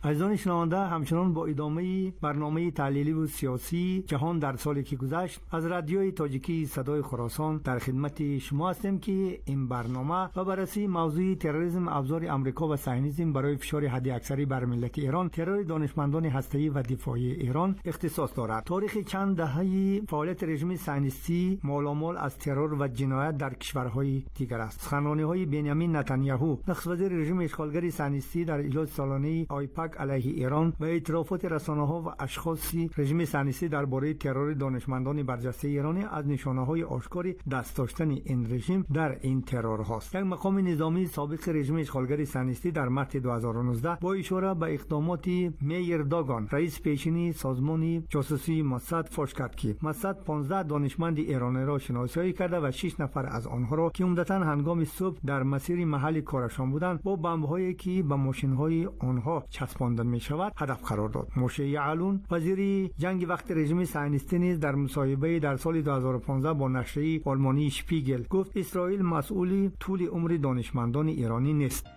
عزیزان شنونده، همچنان با ادامه برنامه تحلیلی و سیاسی جهان در سالی که گذشت از رادیوی تاجیکی صدای خراسان در خدمت شما هستیم که این برنامه و بررسی موضوع تروریسم ابزار آمریکا و صهیونیسم برای فشار حداکثری بر ملت ایران، ترور دانشمندان هسته‌ای و دفاعی ایران اختصاص دارد. تاریخ چند دهه فعالیت رژیم صهیونیستی مالامال از ترور و جنایت در کشورهای دیگر است. سخنرانی‌های بنیامین نتانیاهو، نخست وزیر رژیم اشغالگری صهیونیستی در اجلاس سالانه آیپاک علیه ایران و اعترافات رسانه‌ها و اشخاص رژیم صهیونیستی درباره ترور دانشمندان برجسته ایرانی از نشانه‌های آشکار دست داشتن این رژیم در این ترور هاست. یک مقام نظامی سابق رژیم اشغالگری صهیونیستی در مارس 2019 با اشاره به اقدامات میر داگان، رئیس پیشینی سازمان جاسوسی موساد، فاش کرد که موساد 15 دانشمند ایرانی را شناسایی کرده و 6 نفر از آنها را که عمدتاً هنگام صبح در مسیر محل کارشان بودند با بمب‌هایی که به ماشین‌های آنها چسبانده می‌شود هدف قرار داد. موشه یعلون، وزیر جنگ وقت رژیم صهیونیستی نیز در مصاحبه در سال 2015 با نشریه آلمانی شپیگل گفت اسرائیل مسئول طول عمر دانشمندان ایرانی نیست.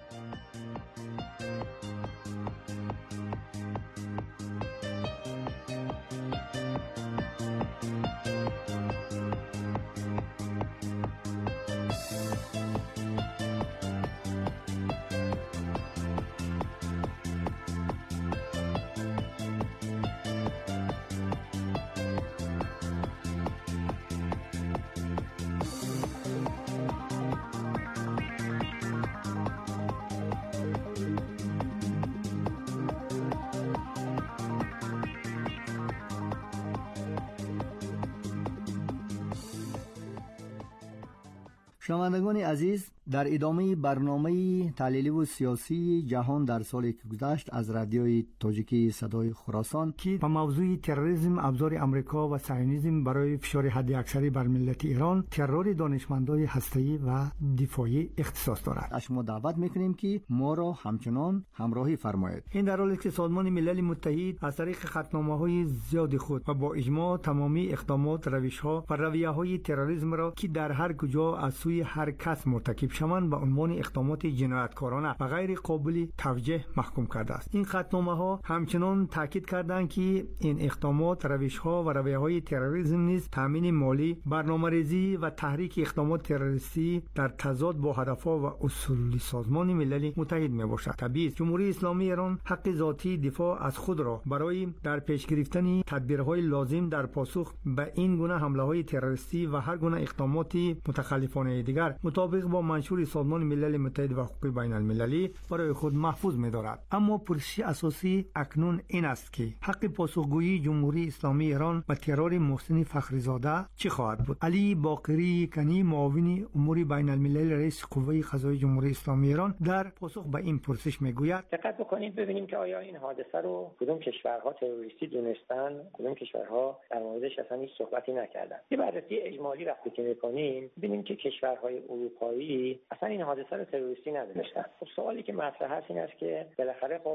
شنوندگان عزیز، در ادامه برنامه تحلیلی و سیاسی جهان در سالی که گذشت از رادیوی تاجیکی صدای خراسان که به موضوع تروریسم ابزار آمریکا و صهیونیسم برای فشار حداکثری بر ملت ایران، ترور دانشمندان هسته‌ای و دفاعی اختصاص دارد. از شما دعوت میکنیم که ما را همچنان همراهی فرمایید. این در حالی که سازمان ملل متحد از طریق خطنامه‌های زیاد خود و با اجماع تمامی اقدامات، روش‌ها و رویه‌های تروریسم را که در هر کجا از سوی هر کس مرتکب شوند به عنوان اقدامات جنایتکارانه و غیر قابل توجیه محکوم کرده است. این خطنامه‌ها همچنان تاکید کردند که این اقدامات، روش‌ها و رویه‌های تروریسم نیز تامین مالی، برنامه‌ریزی و تحریک اقدامات تروریستی در تضاد با هدف‌ها و اصول سازمان ملل متحد میباشد. طبیعی است جمهوری اسلامی ایران حق ذاتی دفاع از خود را برای در پیش گرفتن تدبیرهای لازم در پاسخ به این گونه حمله‌های تروریستی و هر گونه اقدامات متخلفانه دیگر مطابق با منشور سازمان ملل متحد و حقوق بین المللی برای خود محفوظ می‌دارد. اما پرسش اساسی اکنون این است که حق پاسخگویی جمهوری اسلامی ایران به ترور محسن فخریزاده چه خواهد بود؟ علی باقری کنی، معاون امور بین الملل رئیس قوه قضاییه جمهوری اسلامی ایران، در پاسخ به این پرسش میگوید: دقت بکنید ببینیم که آیا این حادثه رو کدوم کشورها تروریستی دونستن، کدوم کشورها در موردش اصلا هیچ صحبتی نکردن. یه بررسی اجمالی وقتی که می‌کنیم ببینیم که کشورهای اروپایی اصلا این حادثه رو تروریستی ندونستن. خب سوالی که مطرح هست این است که بالاخره خب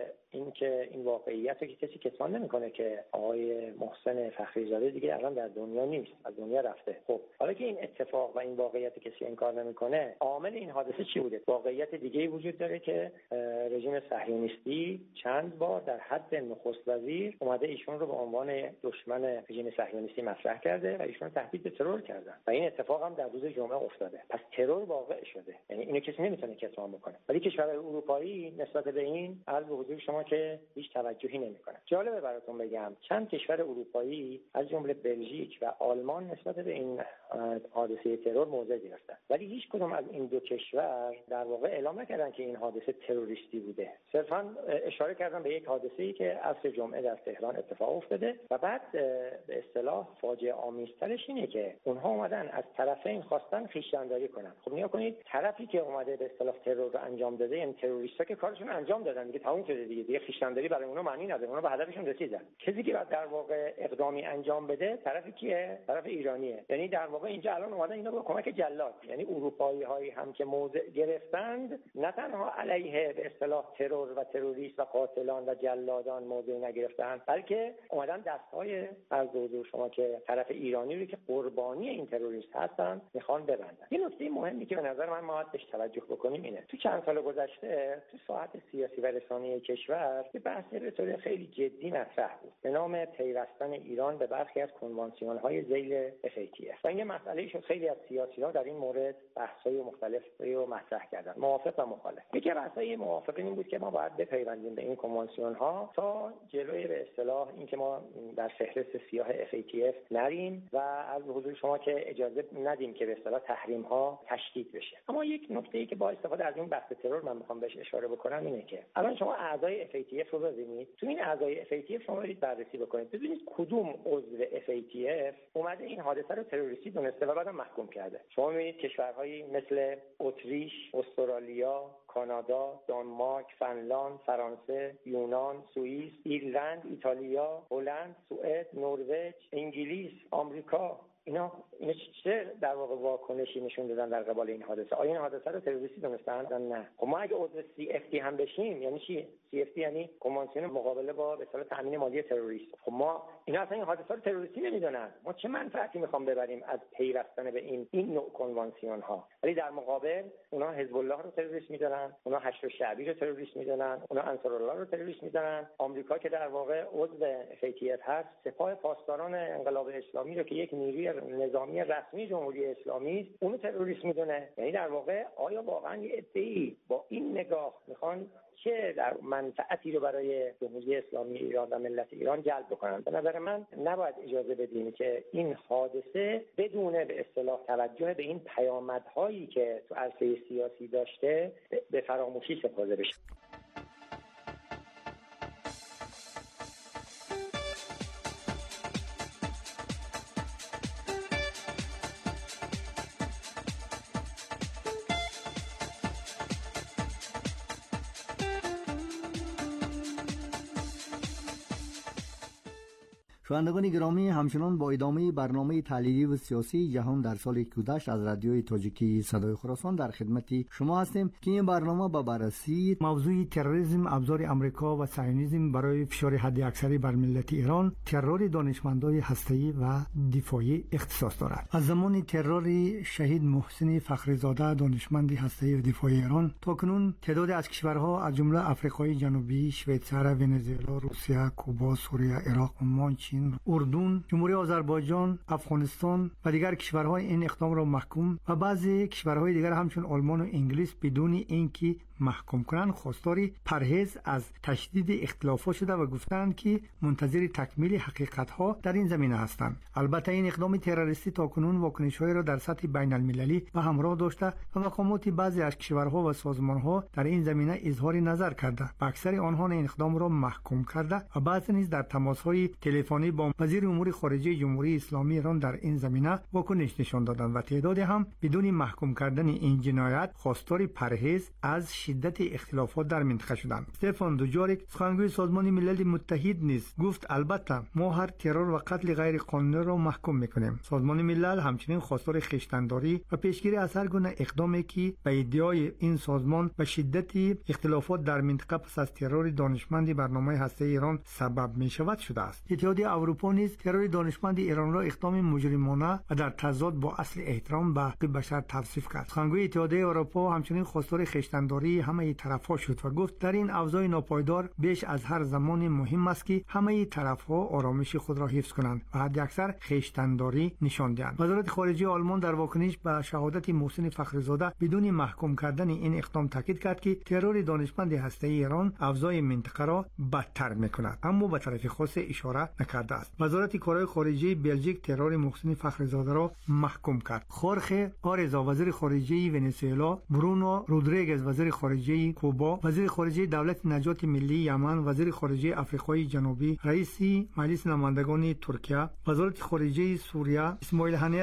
این واقعیت رو که کسی کتمان نمی‌کنه که آقای محسن فخریزاده دیگه الان در دنیا نیست، از دنیا رفته. خب حالا که این اتفاق و این واقعیت کسی انکار نمی‌کنه، عامل این حادثه چی بوده؟ واقعیت دیگه‌ای وجود داره که رژیم صهیونیستی چند بار در حد نخست وزیر اومده ایشون رو به عنوان دشمن رژیم صهیونیستی مطرح کرده و ایشون رو تهدید به ترور کردن و این اتفاق هم در روز جمعه افتاده. پس ترور واقع شده، یعنی اینو کسی نمیتونه کتمان بکنه. ولی کشورهای اروپایی نسبت به این عرض به حضور شما که هیچ توجهی نمیکنن. جالبه براتون بگم چند کشور اروپایی از جمله بلژیک و آلمان نسبت به این حادثه ترور موضع گرفتن، ولی هیچ کدوم از این دو کشور در واقع اعلام نکردن که این حادثه تروریستی بوده. صرفاً اشاره کردن به یک حادثه‌ای که عصر جمعه در تهران اتفاق افتاده و بعد به اصطلاح فاجعه آمیزترش اینه که اونها اومدن از طرفین خواستن خویشتن‌داری کنن. خب نگاه کنید، طرفی که اومده به اصطلاح ترور رو انجام داده، این تروریستا که کارشون رو انجام دادن دیگه، تموم شده دیگه خویشتن‌داری برای اونها معنی نداره، اونها به هدفشون رسیدن. کسی که در واقع اقدامی انجام بده طرفی کیه؟ طرف ایرانیه. یعنی در واقع اینجا الان اومدن اینا با کمک جلاد، یعنی اروپایی‌هایی هم که موضع گرفتند، نه تنها علیه به اصطلاح ترور و تروریست و قاتلان و جلادان موضع نگرفتند، بلکه اومدن دست‌های از شما که طرف ایرانی رو که قربانی این تروریست هستن میخوان ببندن. یه نکته مهمی که به نظر من ما باید بهش توجه بکنیم اینه. تو چند سال گذشته تو ساحت سیاسی و رسانه‌ای کشور یه بحث رتوری خیلی جدی مطرح بود به نام پیوستن ایران به برخی از کنوانسیون‌های ذیل FATF و این مسئله شد. خیلی از سیاسی‌ها در این مورد بحث‌های مختلفی رو مطرح کردن، موافق و مخالف. یکی از بحث‌های موافقین این بود که ما باید بپیوندیم به این کنوانسیون‌ها تا جلوی به اصطلاح اینکه ما در فهرست سیاه FATF نریم و از حضور شما که اجازه ندیم که به اصطلاح تحریم‌ها تشدید بشه. اما یک نکته‌ای که با استفاده از این بحث ترور من می‌خوام بهش اشاره بکنم اینه که الان شما اعضای FATF رو ببینید، تو این اعضای FATF شما برید بررسی بکنید ببینید کدوم عضو FATF اومده این حادثه رو تروریستی دونسته و بعدم محکوم کرده. شما می‌بینید کشورهایی مثل اتریش، استرالیا، کانادا، دانمارک، فنلاند، فرانسه، یونان، سوئیس، ایرلند، ایتالیا، هلند، سوئد، نروژ، انگلیس، آمریکا اینا چه در واقع واکنشی نشون دادن در قبال این حادثه؟ آیا این حادثه رو تروریستی دونستن؟ نه. خب ما اگه عضو CFT هم بشیم یعنی چی؟ CFT یعنی کنوانسیون مقابله با به اصطلاح تامین مالی تروریست. خب ما اینا اصلا این حادثه رو تروریستی نمیدونن. ما چه منفعتی میخوام ببریم از پیوستن به این نوع کنوانسیون ها؟ ولی در مقابل اونا حزب الله رو تروریست میدونن، اونا حشد شعبی رو تروریست میدونن، اونا انصارالله رو تروریست میدونن. آمریکا که در واقع عضو FATF هست، سپاه پاسداران انقلاب اسلامی رو که یک نیروی نظامی رسمی جمهوری اسلامی است اونو تروریست میدونه. یعنی در واقع آیا واقعا یه عده‌ای با این نگاه میخوان چه در منفعتی رو برای جمهوری اسلامی ایران و ملت ایران جلب بکنن؟ به نظر من نباید اجازه بدیم که این حادثه بدون به اصطلاح توجه به این پیامدهایی که تو عرصه سیاسی داشته به فراموشی سپرده بشه. شنوندگان گرامی، همچنان با ادامه برنامه تحلیلی و سیاسی جهان در سال گذشته از رادیوی تاجیکی صدای خراسان در خدمت شما هستیم که این برنامه با بررسی موضوع تروریسم، ابزار امریکا و صهیونیسم برای فشار حداکثری بر ملت ایران، ترور دانشمندان هسته‌ای و دفاعی اختصاص دارد. از زمان ترور شهید محسن فخرزاده دانشمند هسته‌ای و دفاعی ایران تاکنون تعداد از کشورها از جمله آفریقای جنوبی، شویتزر، ونزوئلا، روسیه، کوبا، سوریه، عراق، عمان، چین، اردن، جمهوری آذربایجان، افغانستان و دیگر کشورهای این اقدام را محکوم و بعضی کشورهای دیگر همچون آلمان و انگلیس بدون اینکه محکوم کنند خواستاری پرهیز از تشدید اختلافات شده و گفتند که منتظر تکمیل حقیقت‌ها در این زمینه هستند. البته این اقدام تروریستی تاکنون واکنش‌هایی را در سطح بین‌المللی و همراه داشته و مقامات بعضی از کشورها و سازمان‌ها در این زمینه اظهار نظر کرده و اکثر آنها این اقدام را محکوم کرده و بعضی نیز در تماس‌های تلفنی با وزیر امور خارجه جمهوری اسلامی ایران در این زمینه واکنش نشان دادند و تعدادی هم بدون محکوم کردن این جنایت خواستار پرهیز از شدت اختلافات در منطقه شدند. استفان دوجاریک سخنگوی سازمان ملل متحد نیز گفت البته ما هر ترور و قتل غیر قانونی را محکوم میکنیم. سازمان ملل همچنین خواستار خویشتن‌داری و پیشگیری از هر گونه اقدامی که به ادعای این سازمان و شدت اختلافات در منطقه پس از ترور دانشمند برنامه هسته ایران سبب میشود شده است. اتحادیه اروپا نیز ترور دانشمند ایران را اقدام مجرمانه و در تضاد با اصل احترام به حقوق بشر توصیف کرد. سخنگوی اتحادیه اروپا همچنین خواستار خویشتن‌داری همه طرف‌ها شد و گفت در این اوضاع ناپایدار بیش از هر زمان مهم است که همه طرف‌ها آرامش خود را حفظ کنند و حداکثر خویشتن‌داری نشان دهند. وزارت خارجه آلمان در واکنش به شهادت محسن فخرزاده بدون محکوم کردن این اقدام تاکید کرد که ترور دانشمند هسته‌ای ایران اوضاع منطقه را بدتر می‌کند، اما به طرف خاص اشاره نکرده است. وزارت کارهای خارجه بلژیک ترور محسن فخرزاده را محکوم کرد. خورخه آرزا وزیر خارجه ونزوئلا، برونو رودریگز وزیر خارجه کوبا، وزیر خارجه دولت نجات ملی یمن، وزیر خارجه آفریقای جنوبی، رئیس مجلس نمایندگان ترکیه، وزارت خارجه سوریه اسماعیل هنیه